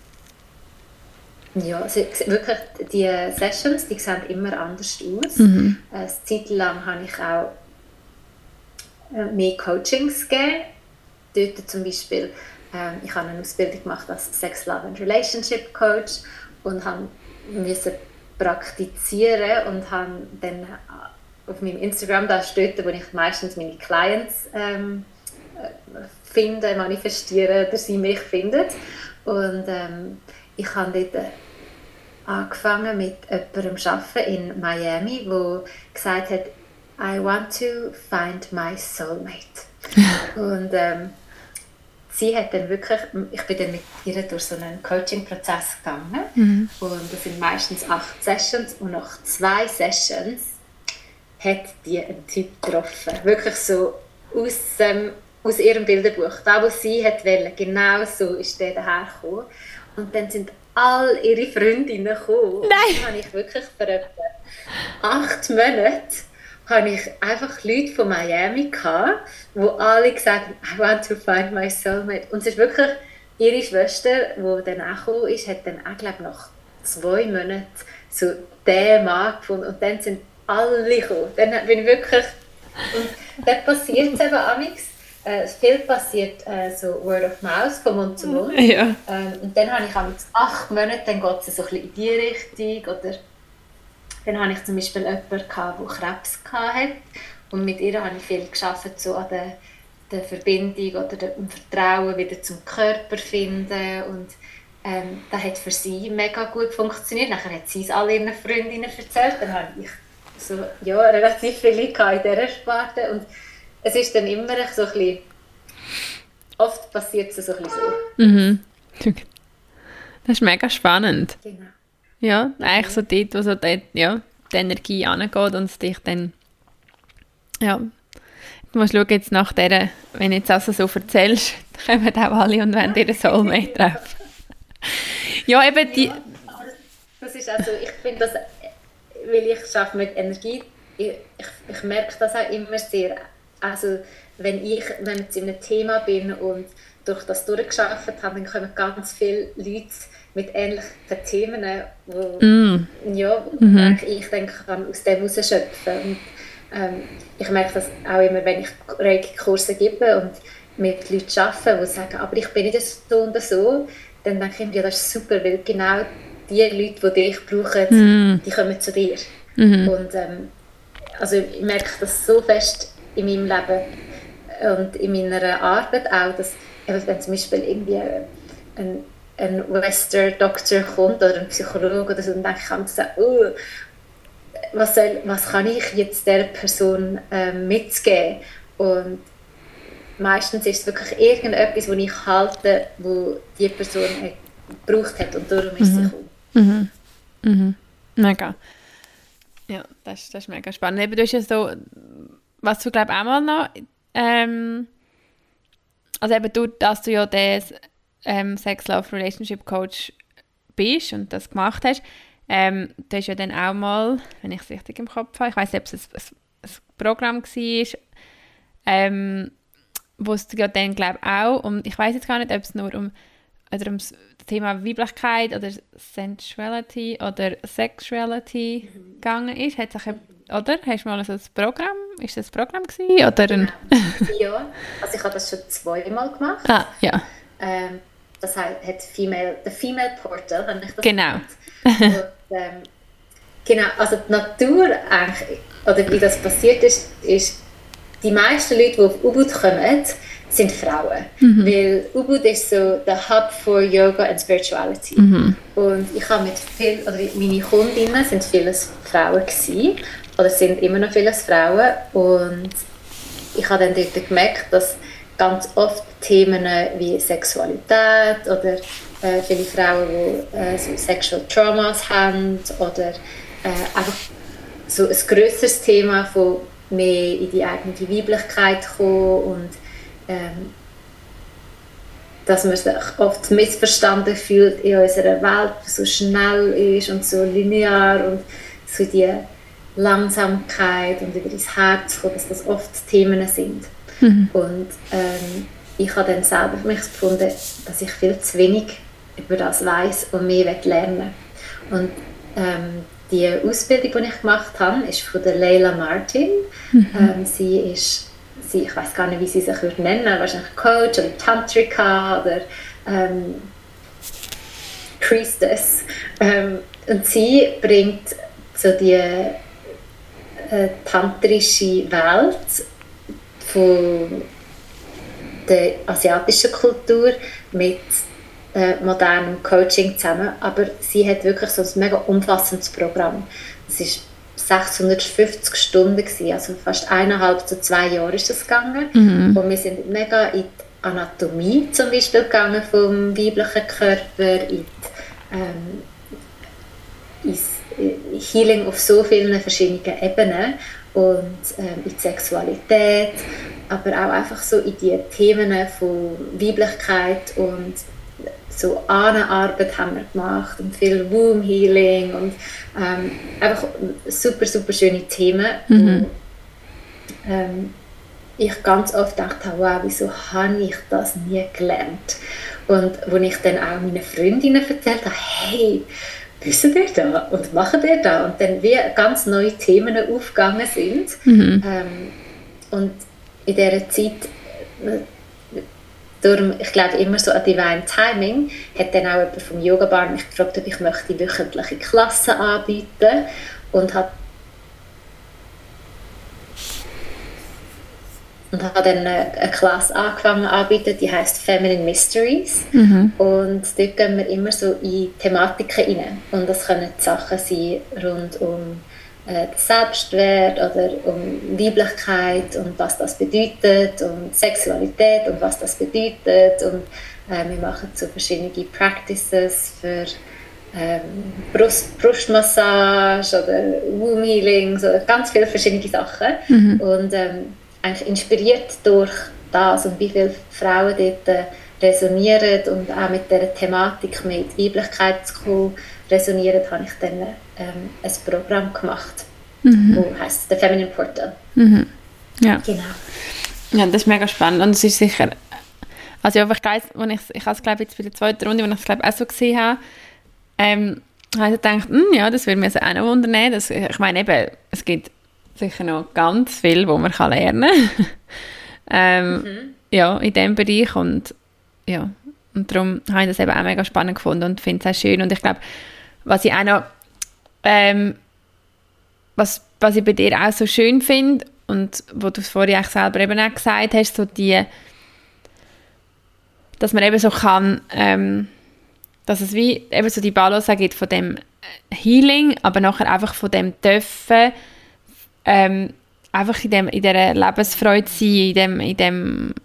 ja, also wirklich die Sessions, die sehen immer anders aus. Mhm. Eine Zeit lang habe ich auch mehr Coachings gegeben. Dort zum Beispiel, ähm, ich habe eine Ausbildung gemacht als Sex, Love and Relationship Coach und habe müssen praktizieren und habe dann auf meinem Instagram, da steht, wo ich meistens meine Clients ähm, finde, manifestiere, oder sie mich finden. Und ähm, ich habe dort angefangen mit jemandem zu arbeiten in Miami, der gesagt hat, I want to find my soulmate. Und ähm, sie hat dann wirklich, ich bin dann mit ihr durch so einen Coaching-Prozess gegangen mhm. und das sind meistens acht Sessions und nach zwei Sessions hat die einen Typ getroffen. Wirklich so aus, ähm, aus ihrem Bilderbuch. Da, wo sie hat wollte, genau so ist der dahergekommen. Und dann sind all ihre Freundinnen gekommen. Nein! Und dann habe ich wirklich für etwa acht Monate habe ich einfach Leute von Miami gehabt, die alle gesagt haben, I want to find my soulmate. Und es ist wirklich ihre Schwester, die dann auch gekommen ist, hat dann auch, glaube ich, nach zwei Monaten so den Mann gefunden. Und dann sind alle gekommen. Dann bin ich wirklich... Und dann passiert es eben amigs. Äh, viel passiert äh, so Word of Mouth, von Mund zu Mund. Ja. Ähm, und dann habe ich amigs acht Monate, dann geht es so ein bisschen in die Richtung. Oder dann hatte ich zum Beispiel jemanden, der Krebs hatte. Und mit ihr habe ich viel gearbeitet, so an der, der Verbindung oder dem Vertrauen wieder zum Körper finden. Und ähm, das hat für sie mega gut funktioniert. Nachher hat sie es all ihren Freundinnen erzählt. Dann habe ich so, ja, relativ viele in dieser Sparte. Und es ist dann immer so ein bisschen, oft passiert es so ein bisschen so. Mhm. Das ist mega spannend. Genau. Ja, eigentlich so dort, wo so die, ja, die Energie angeht und es dich dann, ja, du musst schauen, jetzt nach dieser, wenn du jetzt also so erzählst, dann kommen auch alle und wollen ihren Soulmate treffen. Ja, eben die... Ja, das ist also, ich finde das, weil ich arbeite mit Energie, ich, ich, ich merke das auch immer sehr. Also wenn ich wenn ich in einem Thema bin und durch das durchgearbeitet habe, dann kommen ganz viele Leute mit ähnlichen Themen, wo mm. ja, mm-hmm. ich denke, kann aus dem herausschöpfen. Und, ähm, ich merke das auch immer, wenn ich Reiki-Kurse gebe und mit Leuten arbeite, die sagen, aber ich bin nicht so und so, dann denke ich, ja, das ist super, weil genau die Leute, die dich brauchen, mm. die kommen zu dir. Mm-hmm. Und ähm, also ich merke das so fest in meinem Leben und in meiner Arbeit auch, dass wenn zum Beispiel irgendwie ein, ein Western-Doktor kommt oder ein Psychologe oder so, dann denke ich immer so, oh, was, soll, was kann ich jetzt dieser Person ähm, mitgeben? Und meistens ist es wirklich irgendetwas, das ich halte, wo die Person hat, gebraucht hat und darum ist mhm. sie gekommen. Mhm. Mhm. Mega. Ja, das, das ist mega spannend. Eben, du hast ja so, was du glaube auch mal noch, ähm, also eben du, dass du ja der ähm, Sex, Love, Relationship Coach bist und das gemacht hast, ähm, du hast ja dann auch mal, wenn ich es richtig im Kopf habe, ich weiss nicht, ob es ein, ein, ein Programm war, ähm, wo es ja dann glaube ich auch um, ich weiss jetzt gar nicht, ob es nur um, oder um das Thema Weiblichkeit oder Sensuality oder Sexuality mhm. gegangen ist. Hat sich, oder? Hast du mal so ein Programm? Ist das ein Programm gewesen? Oder ein ja, also ich habe das schon zweimal gemacht. Ah, ja. Ähm, das hat Female, the Female Portal, habe ich das genau. Und, ähm, genau, also die Natur eigentlich, oder wie das passiert ist, ist, die meisten Leute, die auf Ubud kommen, sind Frauen. Mhm. Weil Ubud ist so der Hub for Yoga and Spirituality. Mhm. Und ich habe mit viel, oder meine Kundinnen sind vieles Frauen gewesen, oder sind immer noch vieles Frauen. Und ich habe dann dort gemerkt, dass ganz oft Themen wie Sexualität oder äh, viele Frauen, die äh, so Sexual Traumas haben oder äh, einfach so ein grösseres Thema von mehr in die eigene Weiblichkeit kommen und ähm, dass man sich oft missverstanden fühlt in unserer Welt, die so schnell ist und so linear und so die Langsamkeit und über ins Herz kommt, dass das oft Themen sind. Mhm. Und ähm, ich habe dann selber für mich gefunden, dass ich viel zu wenig über das weiss und mehr lernen will. Und ähm, die Ausbildung, die ich gemacht habe, ist von der Leila Martin. Mhm. Ähm, sie ist, sie, ich weiß gar nicht, wie sie sich würde nennen, wahrscheinlich Coach oder Tantrika oder ähm, Priestess. Ähm, und sie bringt so die äh, tantrische Welt von der asiatischen Kultur mit äh, modernem Coaching zusammen, aber sie hat wirklich so ein mega umfassendes Programm. Es war sechshundertfünfzig Stunden gewesen, also fast eineinhalb zu zwei Jahre ist das gegangen. Mhm. Und wir sind mega in die Anatomie zum Beispiel gegangen vom weiblichen Körper, in die, ähm, ins Healing auf so vielen verschiedenen Ebenen und ähm, in die Sexualität, aber auch einfach so in die Themen von Weiblichkeit und so Ahnenarbeit haben wir gemacht und viel Womb Healing und ähm, einfach super, super schöne Themen, mhm. wo ähm, ich ganz oft dachte, wow, wieso habe ich das nie gelernt? Und wo ich dann auch meinen Freundinnen erzählt habe, hey, wissen ihr da und machen ihr da? Und dann wie ganz neue Themen aufgegangen sind. Mhm. Ähm, und in dieser Zeit, darum, ich glaube immer so an Divine Timing, hat dann auch jemand vom Yoga Bar mich gefragt, ob ich möchte wöchentliche Klassen anbieten und hat und habe dann eine, eine Klasse angefangen anzubieten, die heisst Feminine Mysteries. Mhm. Und dort gehen wir immer so in Thematiken rein. Und das können Sachen sein rund um äh, Selbstwert oder um Weiblichkeit und was das bedeutet und Sexualität und was das bedeutet. Und äh, wir machen so verschiedene Practices für ähm, Brust, Brustmassage oder Womb Healing, so ganz viele verschiedene Sachen. Mhm. Und ähm, eigentlich inspiriert durch das und wie viele Frauen dort resonieren und auch mit dieser Thematik mit Weiblichkeit zu kommen, resonieren, habe ich dann ähm, ein Programm gemacht, mhm. das heisst The Feminine Portal. Mhm. Ja. Genau. Ja, das ist mega spannend und es ist sicher, also ja, ich weiss, als ich, ich habe es glaube jetzt bei der zweiten Runde, wo ich es glaube auch so gesehen habe, ähm, habe ich gedacht, ja, das würde mich also auch noch wundern. Das, ich meine eben, es gibt sicher noch ganz viel, wo man kann lernen kann. ähm, mhm. Ja, in diesem Bereich. Und, ja, und darum habe ich das eben auch mega spannend gefunden und finde es auch schön. Und ich glaube, was ich auch noch, ähm, was, was ich bei dir auch so schön finde und wo du es vorhin auch selber eben auch gesagt hast, so die, dass man eben so kann, ähm, dass es wie eben so die Balance gibt von dem Healing, aber nachher einfach von dem Dürfen, ähm, einfach in, dem, in dieser Lebensfreude sein, in dem, in dem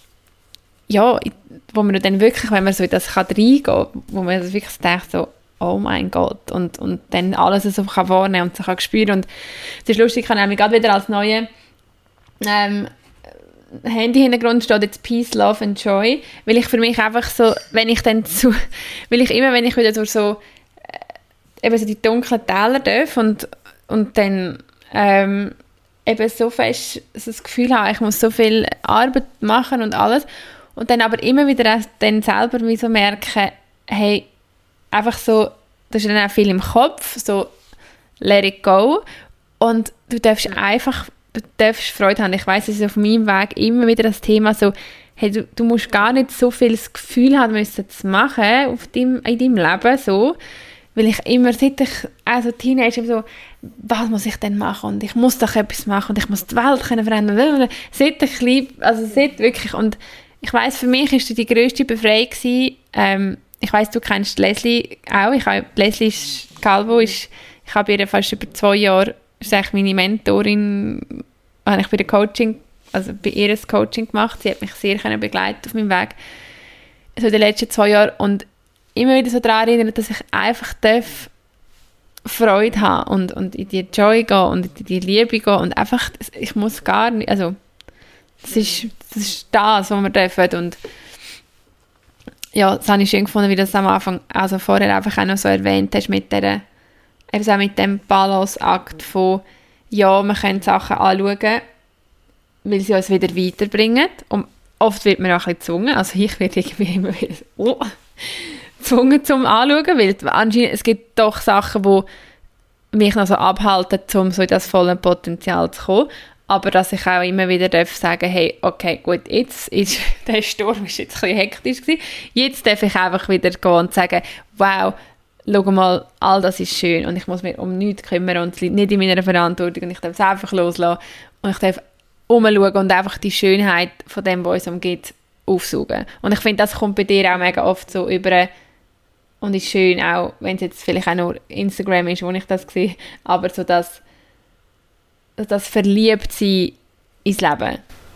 ja, wo man dann wirklich, wenn man so in das kann reingehen kann, wo man wirklich denkt so, oh mein Gott, und, und dann alles so kann wahrnehmen und so kann spüren. Und es ist lustig, ich habe nämlich gerade wieder als neue ähm, Handy-Hintergrund steht jetzt Peace, Love and Joy, weil ich für mich einfach so, wenn ich dann zu, weil ich immer, wenn ich wieder durch so äh, eben so die dunklen Täler darf und, und dann ähm, eben so fest das Gefühl habe, ich muss so viel Arbeit machen und alles, und dann aber immer wieder dann selber wie so merken, hey, einfach so, das ist dann auch viel im Kopf, so let it go, und du darfst einfach, du darfst Freude haben. Ich weiss, es ist auf meinem Weg immer wieder das Thema so, hey, du, du musst gar nicht so viel das Gefühl haben müssen zu machen auf deinem, in deinem Leben, so, weil ich immer, seit ich, also Teenager, so, was muss ich denn machen, und ich muss doch etwas machen, und ich muss die Welt können verändern, seit ich lieb, also seit wirklich, und ich weiss, für mich war das die grösste Befreiung gewesen. Ähm, ich weiss, du kennst Leslie auch. Ich habe, Leslie ist, Calvo ist, ich habe ihr fast über zwei Jahre, ist eigentlich meine Mentorin, habe ich bei der Coaching, also bei ihr das Coaching gemacht. Sie hat mich sehr können begleiten auf meinem Weg, also in den letzten zwei Jahren, und immer wieder so daran erinnern, dass ich einfach darf Freude haben und, und in die Joy gehen und in die Liebe gehen, und einfach, ich muss gar nicht, also das ist, das ist das, was wir dürfen. Und ja, das habe ich schön gefunden, wie du das am Anfang, also vorher einfach auch noch so erwähnt hast, mit der, eben auch mit dem Balanceakt von, ja, wir können Sachen anschauen, weil sie uns wieder weiterbringen. Und oft wird man auch ein bisschen gezwungen, also ich werde irgendwie immer wieder oh, gezwungen zum Anschauen, weil anscheinend, es gibt doch Sachen, die mich noch so abhalten, um so in das volle Potenzial zu kommen. Aber dass ich auch immer wieder darf sagen, hey, okay, gut, jetzt ist der Sturm ist jetzt ein bisschen hektisch gewesen. Jetzt darf ich einfach wieder gehen und sagen, wow, schau mal, all das ist schön, und ich muss mich um nichts kümmern und es liegt nicht in meiner Verantwortung, und ich darf es einfach loslassen und ich darf umschauen und einfach die Schönheit von dem, was uns umgibt, aufsaugen. Und ich finde, das kommt bei dir auch mega oft so über, und ist schön, auch wenn es jetzt vielleicht auch nur Instagram ist, wo ich das sehe, aber so das das Verliebtsein ins Leben.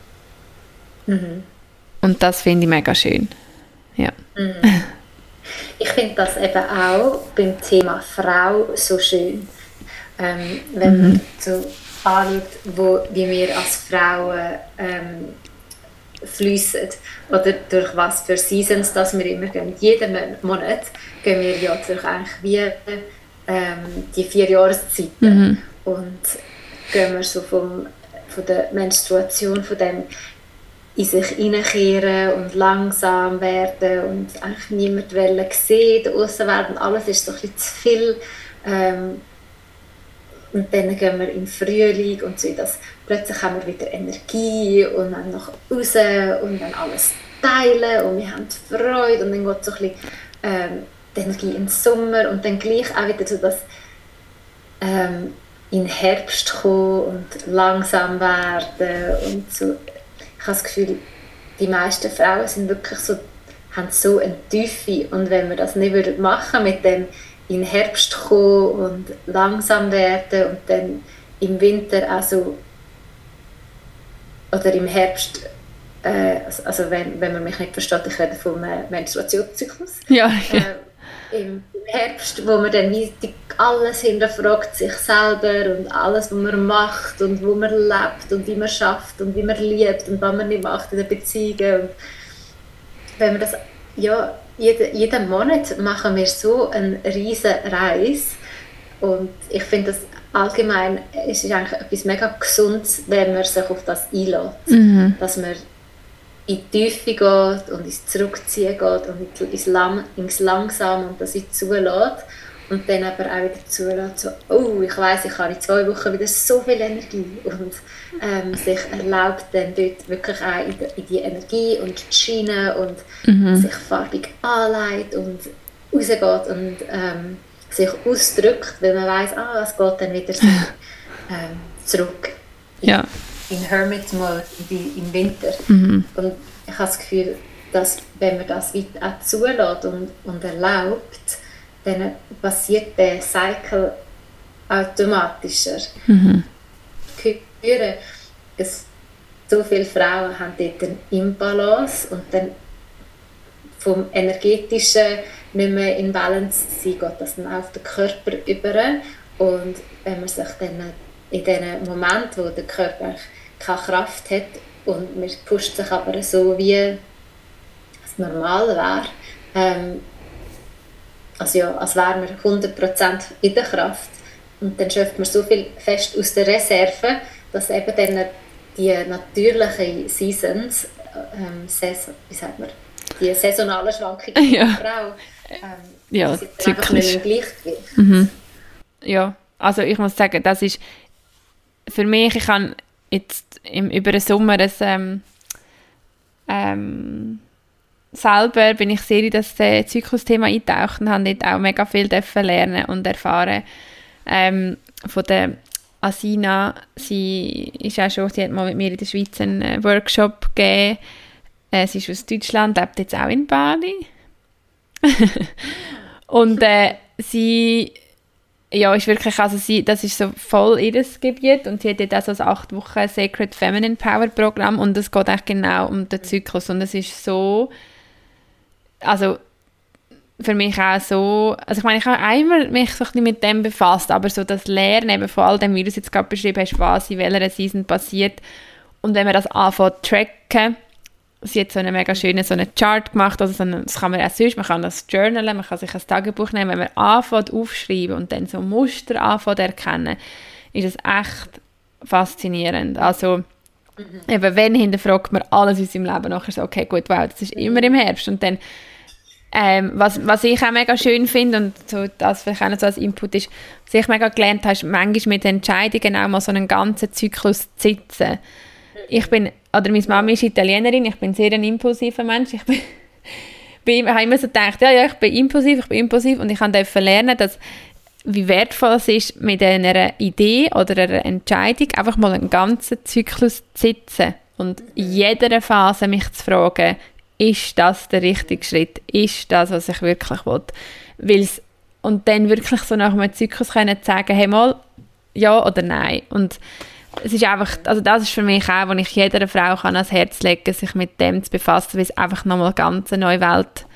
Mhm. Und das finde ich mega schön. Ja. Mhm. Ich finde das eben auch beim Thema Frau so schön. Ähm, wenn mhm. man so anschaut, wo, wie wir als Frauen ähm, fliessen oder durch was für Seasons das wir immer gehen. Jeden Monat gehen wir ja durch eigentlich wie ähm, die vier Jahreszeiten. Mhm. Und gehen wir so vom, von der Menstruation, von dem in sich hineinkehren und langsam werden und eigentlich niemand wollen sehen, der Aussenwelt, und alles ist so ein bisschen zu viel. Ähm, und dann gehen wir im Frühling und so, dass plötzlich haben wir wieder Energie und dann nach raus und dann alles teilen und wir haben Freude, und dann geht so ein bisschen ähm, die Energie in den Sommer, und dann gleich auch wieder so das ähm, in den Herbst kommen und langsam werden und so. Ich habe das Gefühl, die meisten Frauen sind wirklich so, haben so eine Tiefe, und wenn wir das nicht würden machen, mit dem in den Herbst kommen und langsam werden und dann im Winter auch so, oder im Herbst, äh, also wenn, wenn man mich nicht versteht, ich rede vom äh, Menstruationszyklus. Ja, ja. Äh, im Herbst, wo man dann alles hinterfragt, sich selber und alles, was man macht und wo man lebt und wie man schafft und wie man liebt und was man nicht macht in den Beziehungen. Und wenn wir das, ja, jeden, jeden Monat machen wir so eine riesen Reise, und ich finde das allgemein, es ist eigentlich etwas mega Gesundes, wenn man sich auf das einlässt, mhm. dass man in die Tiefe geht und ins Zurückziehen geht und ins, Lang, ins Langsam und das in zulässt, und dann aber auch wieder zulässt, so, oh, ich weiss, ich habe in zwei Wochen wieder so viel Energie, und ähm, sich erlaubt dann dort wirklich auch in die, in die Energie und die Schiene und mhm. sich farbig anlegt und rausgeht und ähm, sich ausdrückt, weil man weiss, ah, es geht dann wieder so, ähm, zurück. Ja. In Hermit-Mode im Winter. Mhm. Und ich habe das Gefühl, dass, wenn man das weit auch zulässt und, und erlaubt, dann passiert der Cycle automatischer. Mhm. Ich höre, dass so viele Frauen haben dort einen Imbalance und dann vom Energetischen nicht mehr in Balance sein, geht das dann auf den Körper über. Und wenn man sich dann in diesen Moment, wo der Körper keine Kraft hat und man pusht sich aber so, wie es normal wäre, ähm, also ja, als wäre man hundert Prozent in der Kraft, und dann schöpft man so viel fest aus der Reserve, dass eben dann die natürlichen Seasons, ähm, Saison, wie sagt man, die saisonalen Schwankungen ja. der Frau, ähm, ja, die sind einfach nicht im Gleichgewicht. Mhm. Ja, also ich muss sagen, das ist für mich, ich habe jetzt im, über den Sommer ein, ähm, ähm, selber bin ich sehr in das äh, Zyklusthema eingetaucht und habe dort auch mega viel lernen und erfahren. Ähm, von der Asina, sie ist auch schon, sie hat mal mit mir in der Schweiz einen äh, Workshop gegeben. Äh, sie ist aus Deutschland, lebt jetzt auch in Bali. Und äh, sie ja, ist wirklich, also sie, das ist so voll ihr Gebiet, und sie hat jetzt auch so ein acht Wochen Sacred Feminine Power Programm, und es geht eigentlich genau um den Zyklus, und es ist so, also für mich auch so, also ich meine, ich habe einmal mich so ein bisschen mit dem befasst, aber so das Lernen eben von all dem, wie du es jetzt gerade beschrieben hast, was in welcher Season passiert, und wenn man das anfängt zu tracken, sie hat so einen mega schönen so einen Chart gemacht, also so eine, das kann man auch sonst, man kann das journalen, man kann sich ein Tagebuch nehmen, wenn man anfängt aufschreiben und dann so Muster anfängt erkennen, ist es echt faszinierend. Also mhm. eben, wenn hinterfragt man alles in seinem Leben, nachher so, okay, gut, wow, das ist immer im Herbst, und dann ähm, was, was ich auch mega schön finde, und so, das vielleicht auch noch so als Input ist, was ich mega gelernt habe, ist manchmal mit Entscheidungen auch mal so einen ganzen Zyklus zu sitzen. Ich bin, oder meine Mama ist Italienerin, ich bin sehr ein impulsiver Mensch. Ich bin, bin, habe immer so gedacht, ja, ja, ich bin impulsiv, ich bin impulsiv, und ich durfte lernen, dass, wie wertvoll es ist, mit einer Idee oder einer Entscheidung einfach mal einen ganzen Zyklus zu sitzen und in jeder Phase mich zu fragen, ist das der richtige Schritt? Ist das, was ich wirklich will? Weil's, und dann wirklich so nach einem Zyklus können sagen, hey mal, ja oder nein. Und es ist einfach, also das ist für mich auch, wo ich jeder Frau kann ans Herz legen kann, sich mit dem zu befassen, weil es einfach nochmal eine ganz neue Welt.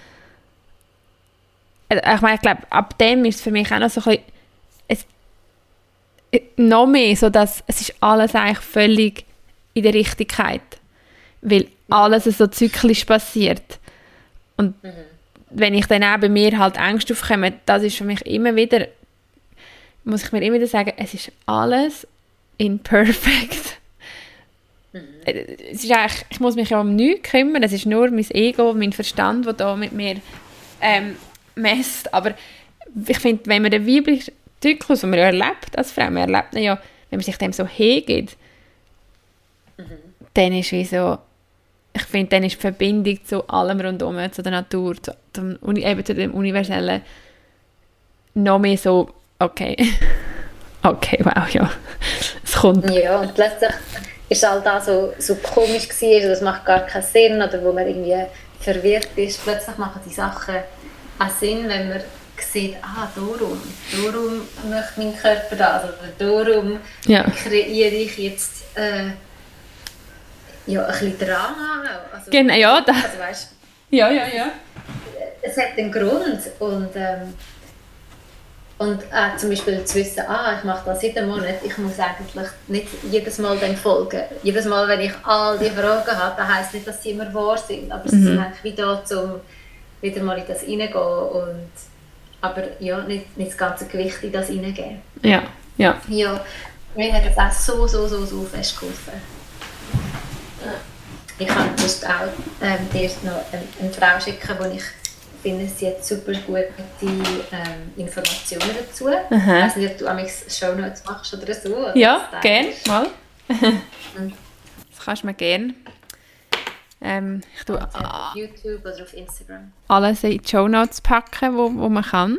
Ich meine, ich glaube, ab dem ist es für mich auch noch so ein bisschen, es, noch mehr so, dass es ist alles eigentlich völlig in der Richtigkeit, weil alles so zyklisch passiert. Und mhm. wenn ich dann auch bei mir halt Ängste aufkomme, das ist für mich immer wieder, muss ich mir immer wieder sagen, es ist alles imperfect. Mhm. Es ist eigentlich, ich muss mich ja um nichts kümmern, es ist nur mein Ego, mein Verstand, der da mit mir ähm, messt. Aber ich finde, wenn man den weiblichen Zyklus, den man ja erlebt als Frau, man erlebt ihn ja, wenn man sich dem so hingibt, mhm. dann ist wie so, ich finde, dann ist die Verbindung zu allem rundherum, zu der Natur, zu, zum, eben zu dem Universellen, noch mehr so, okay, okay, wow, ja, es kommt. Ja, und plötzlich ist all das so, so komisch gewesen, das macht gar keinen Sinn, oder wo man irgendwie verwirrt ist, plötzlich machen die Sachen auch Sinn, wenn man sieht, ah, darum, darum möchte mein Körper das, oder darum ja. kreiere ich jetzt äh, ja, ein bisschen Drama. Also, genau, ja. Das. Also, weißt, ja, ja, ja. Es hat einen Grund, und ähm, Und äh, zum Beispiel zu wissen, ah, ich mache das jeden Monat, ich muss eigentlich nicht jedes Mal dann folgen. Jedes Mal, wenn ich all die Fragen habe, das heisst nicht, dass sie immer wahr sind, aber mhm. sie sind eigentlich wie da, um wieder mal in das reingehen, und aber ja, nicht, nicht das ganze Gewicht in das reingehen. Ja, ja. Ja, mir hat das auch so, so, so, so fest geholfen. Ich kann just auch ähm, dir noch eine, eine Frau schicken, die ich finde, sie hat super gute ähm, Informationen dazu. Aha. Ich weiß nicht, ob du am Shownotes machst oder so. Oder ja, gerne, mal. Das kannst du mir gerne. Ähm, ich tue also auf YouTube oder auf Instagram. Alles in die Shownotes packen, wo, wo man kann.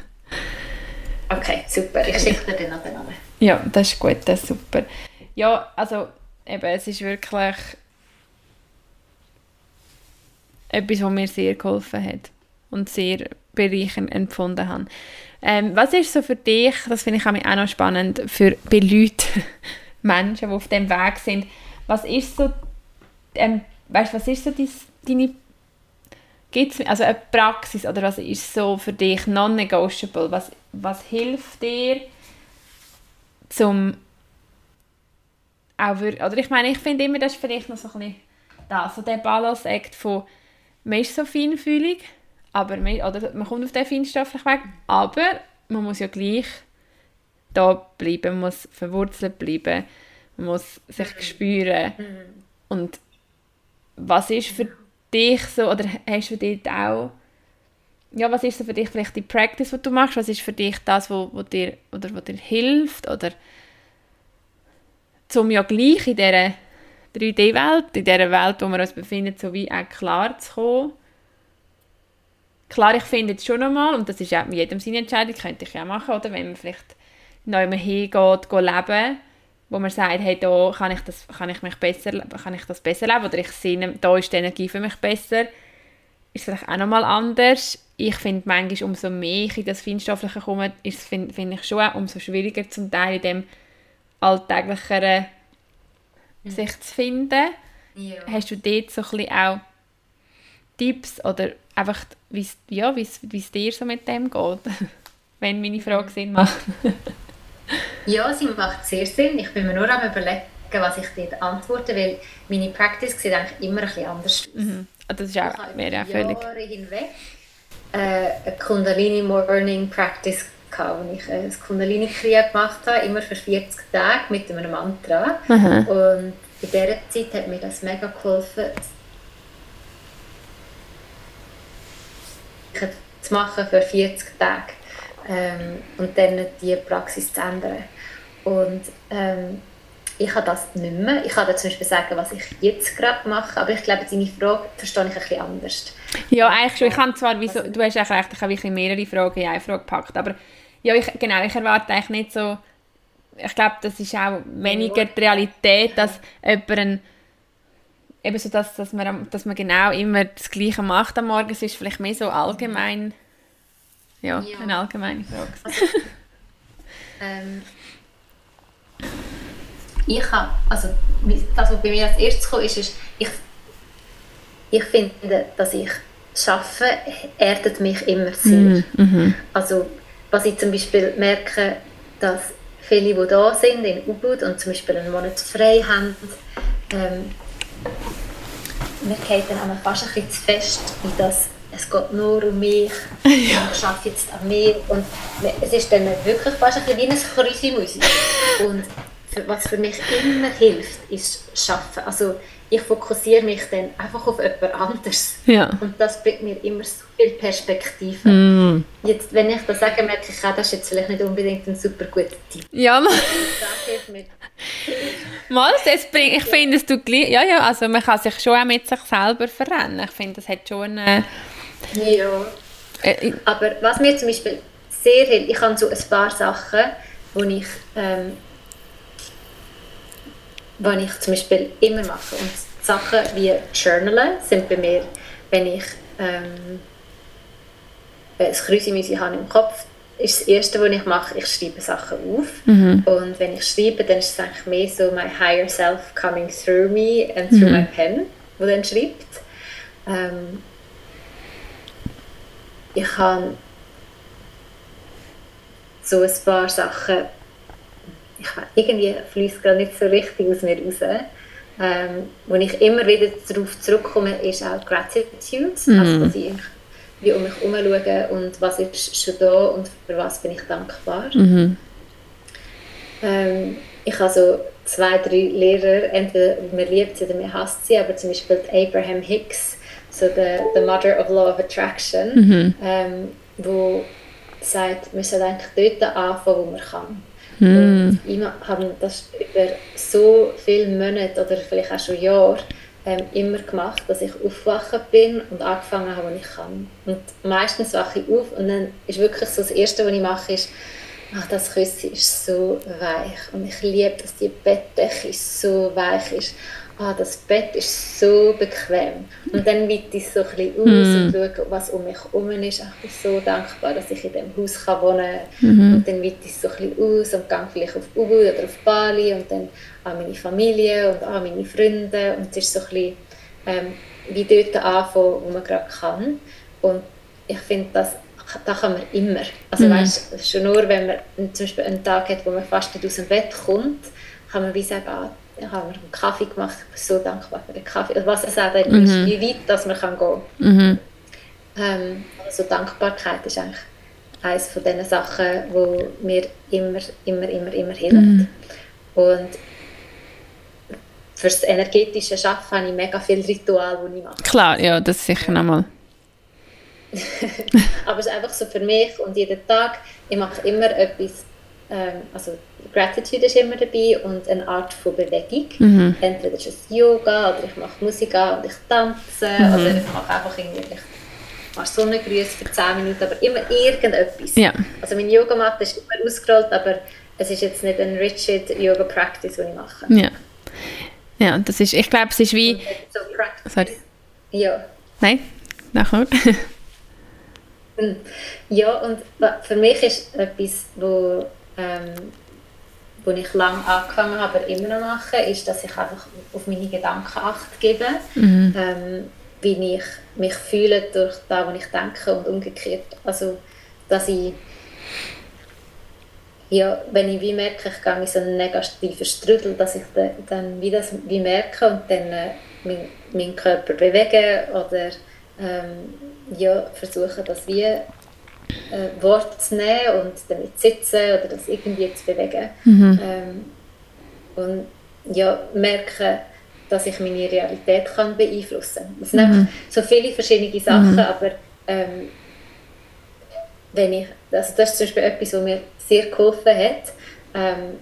Okay, super. Ich schicke dir den noch den Namen. Ja, das ist gut, das ist super. Ja, also eben, es ist wirklich... etwas, was mir sehr geholfen hat und sehr bereichernd empfunden habe. Ähm, was ist so für dich, das finde ich auch noch spannend, für bei Leuten, Menschen, die auf dem Weg sind, was ist so, ähm, weißt, was ist so dein, deine, gibt's, also eine Praxis, oder was ist so für dich non-negotiable, was, was hilft dir, zum auch wirklich, oder ich meine, ich finde immer, das ist vielleicht noch so ein bisschen das, so der Balance-Act von, man ist so feinfühlig, aber man, oder man kommt auf den feinstofflichen Weg, aber man muss ja gleich da bleiben, man muss verwurzelt bleiben, man muss sich mhm. spüren. Mhm. Und was ist für dich so, oder hast du dort auch, ja, was ist so für dich vielleicht die Practice, die du machst, was ist für dich das, was, was dir, oder was dir hilft, oder um ja gleich in dieser drei D-Welt, in dieser Welt, wo wir uns befinden, so wie auch klar zu kommen. Klar, ich finde jetzt schon einmal, und das ist auch mit jedem seine Entscheidung, könnte ich ja machen, oder wenn man vielleicht neu hingeht, geht leben, wo man sagt, hey, da kann ich, das, kann ich, mich besser, kann ich das besser leben, oder ich sehe, da ist die Energie für mich besser, ist es vielleicht auch nochmal anders. Ich finde manchmal, umso mehr ich in das Feinstoffliche komme, finde find ich schon auch umso schwieriger zum Teil in dem alltäglicheren mhm. sich zu finden. Ja. Hast du dort so ein bisschen auch Tipps oder einfach, wie ja, es dir so mit dem geht? Wenn meine Frage Sinn macht. Ja, sie macht sehr Sinn. Ich bin mir nur am überlegen, was ich dort antworte, weil meine Practice sieht eigentlich immer ein bisschen anders aus. Mhm. Das ist auch, wäre auch völlig... Jahre hinweg äh, eine Kundalini Morning Practice gehabt, wo ich ein Kundalini-Kriya gemacht habe, immer für vierzig Tage mit einem Mantra. Mhm. Und in dieser Zeit hat mir das mega geholfen, zu machen für vierzig Tage ähm, und dann die Praxis zu ändern. Und ähm, ich habe das nicht mehr. Ich kann dir zum Beispiel sagen, was ich jetzt gerade mache, aber ich glaube, deine Frage verstehe ich ein bisschen anders. Ja, eigentlich schon. Ich habe zwar, wie so, du hast eigentlich recht, ich habe wirklich mehrere Fragen in eine Frage gepackt, aber ja, ich, genau, ich erwarte eigentlich nicht so, ich glaube, das ist auch weniger die Realität, dass jemand ein, eben so, dass, dass, man, dass man genau immer das Gleiche macht am Morgen, es ist vielleicht mehr so allgemein, ja, ja. eine allgemeine Frage. Also, ähm, ich habe, also das, was bei mir als erstes kam, ist, ist ich, ich finde, dass ich arbeite, erdet mich immer sehr. Mm-hmm. Also, was ich zum Beispiel merke, dass viele, die da sind in Ubud und zum Beispiel einen Monat frei haben, ähm, mir geht dann auch fast ein bisschen zu fest, in das, es geht nur um mich, ja. Ich arbeite jetzt an mir und es ist dann wirklich fast ein bisschen wie ein Krüsi-Musi. Und für, was für mich immer hilft, ist Arbeiten. Also ich fokussiere mich dann einfach auf jemand anderes. Ja. Und das bringt mir immer so viel Perspektive. Mm. Jetzt, wenn ich das sage, merke ich auch, das ist jetzt vielleicht nicht unbedingt ein super guter Tipp. Ja, man. Mal, das bringt, ich finde, es tut gleich, ja, ja, also man kann sich schon auch mit sich selber verrennen. Ich finde, das hat schon eine... Ja. Äh, Aber was mir zum Beispiel sehr hilft, ich habe so ein paar Sachen, wo ich... Ähm, was ich zum Beispiel immer mache. Und Sachen wie Journalen sind bei mir, wenn ich ähm, ein Krüsi-Müsi habe im Kopf, ist das Erste, was ich mache, ich schreibe Sachen auf. Mhm. Und wenn ich schreibe, dann ist es eigentlich mehr so my higher self coming through me and through mhm. my pen, wo dann schreibt. Ähm, ich habe so ein paar Sachen, ich irgendwie fließt gerade nicht so richtig aus mir raus. Ähm, wo ich immer wieder darauf zurückkomme, ist auch Gratitude. Mm. Also, dass ich wie um mich herum schaue und was ist schon da und für was bin ich dankbar. Mm-hmm. Ähm, ich habe so zwei, drei Lehrer, entweder man liebt sie oder man hasst sie, aber zum Beispiel Abraham Hicks, so the, the Mother of Law of Attraction, mm-hmm. ähm, wo sagt, man soll eigentlich dort anfangen, wo man kann. Mm. Und ich habe das über so viele Monate oder vielleicht auch schon Jahre ähm, immer gemacht, dass ich aufgewacht bin und angefangen habe, wo ich kann. Und meistens wache ich auf und dann ist wirklich so das Erste, was ich mache, ist, ach, das Küsschen ist so weich und ich liebe, dass die Bettdecke so weich ist. ah, das Bett ist so bequem. Und dann weite ich so ein bisschen aus mm. und schaue, was um mich herum ist. Ich bin so dankbar, dass ich in diesem Haus kann wohnen kann. Mm-hmm. Und dann weite ich so ein bisschen aus und gehe vielleicht auf Ubud oder auf Bali und dann an meine Familie und an meine Freunde. Und es ist so ein bisschen ähm, wie dort anfangen, wo man gerade kann. Und ich finde, das, das kann man immer. Also mm. weißt, schon nur, wenn man zum Beispiel einen Tag hat, wo man fast nicht aus dem Bett kommt, kann man wie sagen, ah, ich habe mir einen Kaffee gemacht, ich bin so dankbar für den Kaffee. Also was es auch dann mm-hmm. ist, wie weit dass man kann gehen kann. Mm-hmm. Ähm, also Dankbarkeit ist eigentlich eines von diesen Sachen, die mir immer, immer, immer, immer hilft. Mm-hmm. Und für das energetische Arbeiten habe ich mega viele Rituale, die ich mache. Klar, ja, das sicher nochmal. Aber es ist einfach so für mich und jeden Tag, ich mache immer etwas, ähm, also Gratitude ist immer dabei und eine Art von Bewegung. Mhm. Entweder ist es Yoga oder ich mache Musik an und ich tanze mhm. oder ich mache einfach irgendwie ich mache Sonnengrüße für zehn Minuten, aber immer irgendetwas. Ja. Also meine Yogamatte ist immer ausgerollt, aber es ist jetzt nicht ein rigid Yoga Practice, den ich mache. Ja, ja das ist, ich glaube, es ist wie... So Practice. Sorry. Ja. Nein, nachher. Ja, und für mich ist etwas, wo, ähm, wo ich lange angefangen habe, aber immer noch mache, ist, dass ich einfach auf meine Gedanken Acht gebe, mhm. ähm, wie ich mich fühle durch das, was ich denke und umgekehrt. Also, dass ich, ja, wenn ich wie merke, ich gehe in so einen negativen Strudel, dass ich dann, dann wie das wie merke und dann äh, mein, meinen Körper bewege oder ähm, ja, versuchen, das wie äh, Wort zu nehmen und damit zu sitzen oder das irgendwie zu bewegen. Mhm. Ähm, und ja, merken, dass ich meine Realität kann beeinflussen kann. Es sind mhm. einfach so viele verschiedene Sachen, mhm. aber ähm, wenn ich, also das ist zum Beispiel etwas, was mir sehr geholfen hat, ähm,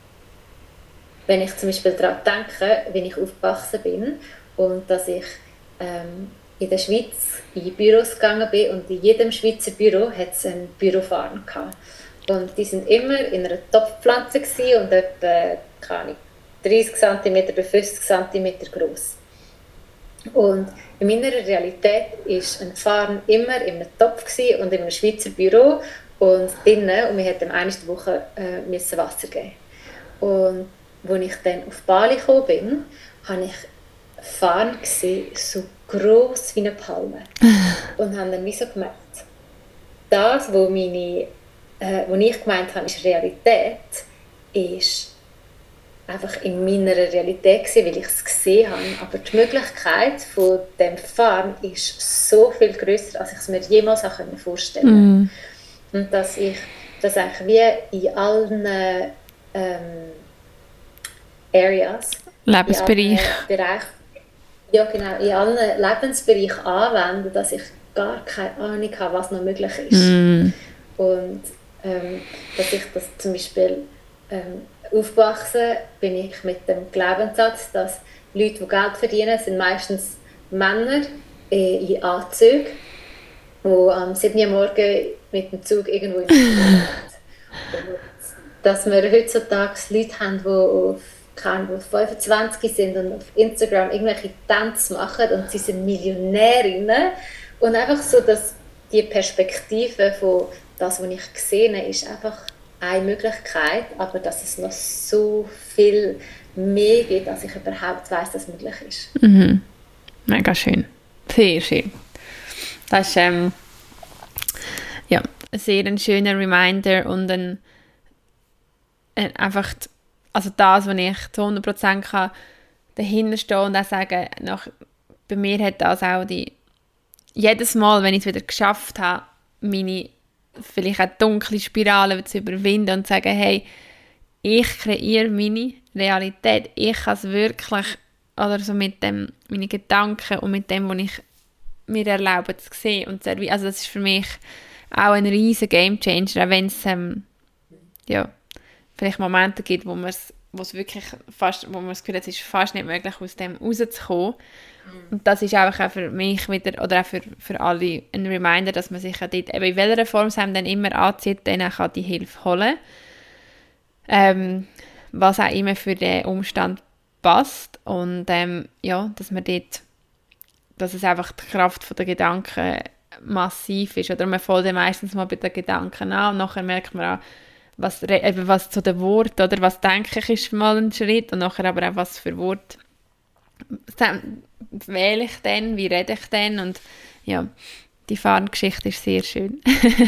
wenn ich zum Beispiel daran denke, wie ich aufgewachsen bin und dass ich ähm, in der Schweiz in Büros gegangen bin und in jedem Schweizer Büro hat es einen Bürofarm gehabt. Und die sind immer in einer Topfpflanze und etwa, keine Ahnung, dreißig Zentimeter bis fünfzig Zentimeter groß. Und in meiner Realität war ein Farm immer in einem Topf und in einem Schweizer Büro und drinnen und wir mussten einmal die Woche äh, müssen Wasser geben. Und als ich dann auf Bali gekommen bin, habe ich Farn gesehen, so gross wie eine Palme. Und habe dann wie so gemerkt, das, was meine, äh, was ich gemeint habe, ist Realität, ist einfach in meiner Realität gewesen, weil ich es gesehen habe. Aber die Möglichkeit von dem Farm ist so viel grösser, als ich es mir jemals vorstellen konnte. Mm. Und dass ich das eigentlich wie in allen ähm, Areas, Lebensbereichen, ja, genau, in allen Lebensbereichen anwende, dass ich gar keine Ahnung habe, was noch möglich ist. Mm. Und ähm, dass ich das zum Beispiel ähm, aufgewachsen bin ich mit dem Glaubenssatz, dass Leute, die Geld verdienen, sind meistens Männer in Anzügen, die am sieben Uhr morgens mit dem Zug irgendwo in der Schule sind. Dass wir heutzutage Leute haben, die auf die fünfundzwanzig sind und auf Instagram irgendwelche Tänze machen und sie sind Millionärinnen. Und einfach so, dass die Perspektive von das, was ich gesehen habe, ist einfach eine Möglichkeit, aber dass es noch so viel mehr gibt, als ich überhaupt weiss, dass es möglich ist. Mhm. Mega schön. Sehr schön. Das ist ähm, ja, ein sehr ein schöner Reminder und ein, ein einfach die, also das, was ich zu hundert Prozent kann dahinter stehen und auch sagen, nach, bei mir hat das auch die, jedes Mal, wenn ich es wieder geschafft habe, meine vielleicht auch dunkle Spirale zu überwinden und zu sagen, hey, ich kreiere meine Realität, ich kann es wirklich, oder so mit dem, meinen Gedanken und mit dem, was ich mir erlaube zu sehen und zu erweitern. Also das ist für mich auch ein riesen Gamechanger, auch wenn es ähm, ja, vielleicht Momente gibt, wo man es wo es wirklich fast, wo man das Gefühl hat, es ist fast nicht möglich, aus dem rauszukommen. Mhm. Und das ist einfach auch für mich wieder, oder auch für, für alle ein Reminder, dass man sich ja dort, eben in welcher Form es einem dann immer anzieht, dann kann die Hilfe holen. Ähm, was auch immer für den Umstand passt und ähm, ja, dass man dort, dass es einfach die Kraft der Gedanken massiv ist oder man fällt dann meistens mal bei den Gedanken an und nachher merkt man auch, was, eben was zu den Worten oder was denke ich ist mal ein Schritt und nachher aber auch was für Worte wähle ich denn, wie rede ich denn und ja, die Fahnengeschichte ist sehr schön.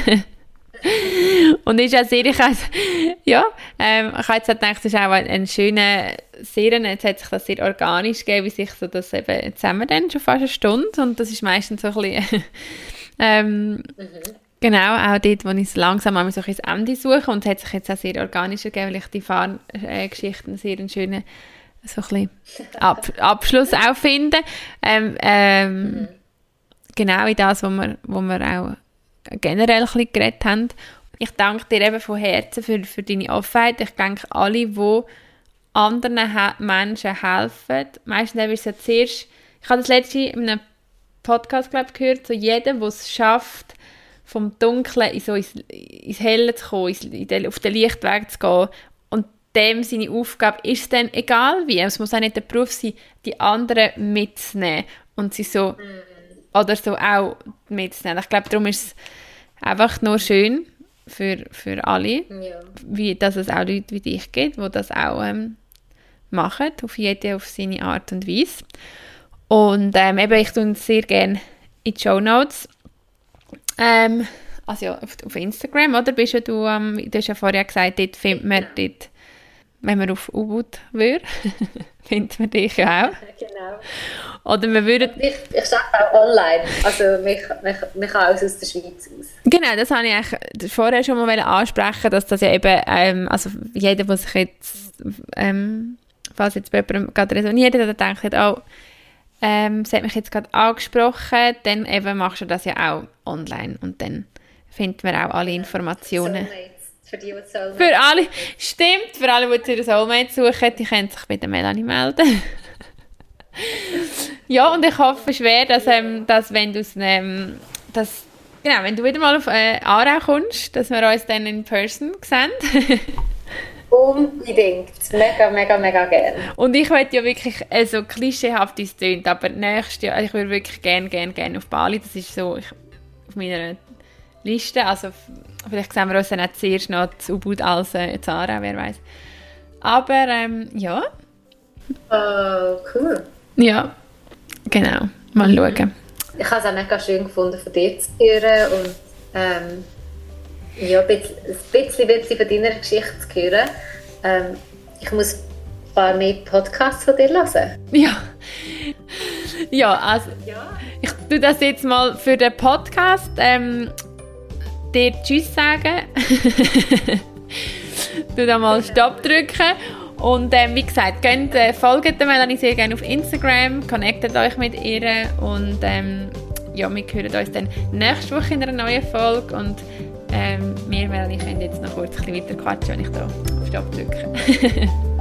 Und ist auch sehr, ich habe, ja, ähm, ich habe jetzt gedacht, es ist auch ein, ein schöner, sehr, jetzt hat sich das sehr organisch gegeben, wie sich so das eben, jetzt haben wir dann schon fast eine Stunde und das ist meistens so ein bisschen, ähm, mhm. genau, auch dort, wo ich es langsam einmal so ein bisschen das Ende suche und es hat sich jetzt auch sehr organisch gegeben, weil ich die Fahnengeschichten sehr einen schönen, so ein bisschen Ab- Abschluss auch finde. Ähm, ähm, mhm. Genau in das, wo wir, wo wir auch generell ein bisschen geredet haben. Ich danke dir eben von Herzen für, für deine Offenheit. Ich denke, alle, die anderen he- Menschen helfen, meistens ist es ja zuerst, ich habe das letzte in einem Podcast, glaube ich, gehört, so jeder, der es schafft, vom Dunklen in so ins, ins Helle zu kommen, ins, in den, auf den Lichtweg zu gehen und dem seine Aufgabe ist dann egal wie, es muss auch nicht der Beruf sein, die anderen mitzunehmen und sie so oder so auch mitzunehmen. Ich glaube, darum ist es einfach nur schön für, für alle, ja. wie, dass es auch Leute wie dich gibt, die das auch ähm, machen, auf jede auf seine Art und Weise. Und ähm, eben, ich tue es sehr gerne in die Shownotes. Ähm, also ja, auf, auf Instagram, oder? Bist ja du, ähm, du hast ja vorher gesagt, dort findet man, dort, wenn man auf U-Boot würde, findet man dich ja auch. Genau. Oder wir würden... Ich, ich arbeite auch online, also mich, mich, mich auch aus der Schweiz aus. Genau, das habe ich eigentlich vorher schon mal ansprechen, dass das ja eben, ähm, also jeder, der sich jetzt, ähm, falls jetzt bei jemandem gerade resoniert hat, oder denkt, oh, ähm, es hat mich jetzt gerade angesprochen, dann eben machst du das ja auch online und dann findet man auch alle Informationen. Soulmates, für die, die Soulmates Für alle, stimmt, für alle, die ihre Soulmates suchen, die können sich bei der Melanie melden. Ja, und ich hoffe schwer, dass, ähm, dass wenn du ähm, dass, genau, wenn du wieder mal auf äh, Aarau kommst, dass wir uns dann in person sehen. Unbedingt. Mega, mega, mega gerne. Und ich möchte ja wirklich, also klischeehaft es tönt, aber nächstes Jahr, also ich würde wirklich gerne, gerne, gerne auf Bali. Das ist so ich, auf meiner Liste. Also vielleicht sehen wir uns dann auch zuerst noch zu U-Boot als äh, zu Aarau, wer weiß. Aber ähm, ja. Oh, cool. Ja, genau. Mal mhm. schauen. Ich habe es auch mega schön gefunden, von dir zu hören und ähm, ja, ein bisschen, ein bisschen, bisschen von deiner Geschichte zu hören. Ähm, ich muss ein paar mehr Podcasts von dir hören. Ja. Ja, also ja. Ich tue das jetzt mal für den Podcast ähm, dir Tschüss sagen. Du da mal Stopp drücken. Und ähm, wie gesagt, könnt, äh, folgt der Melanie sehr gerne auf Instagram, connectet euch mit ihr und ähm, ja, wir hören uns dann nächste Woche in einer neuen Folge und ähm, wir, Melanie, können jetzt noch kurz ein bisschen weiter quatschen, wenn ich da auf Stopp drücke.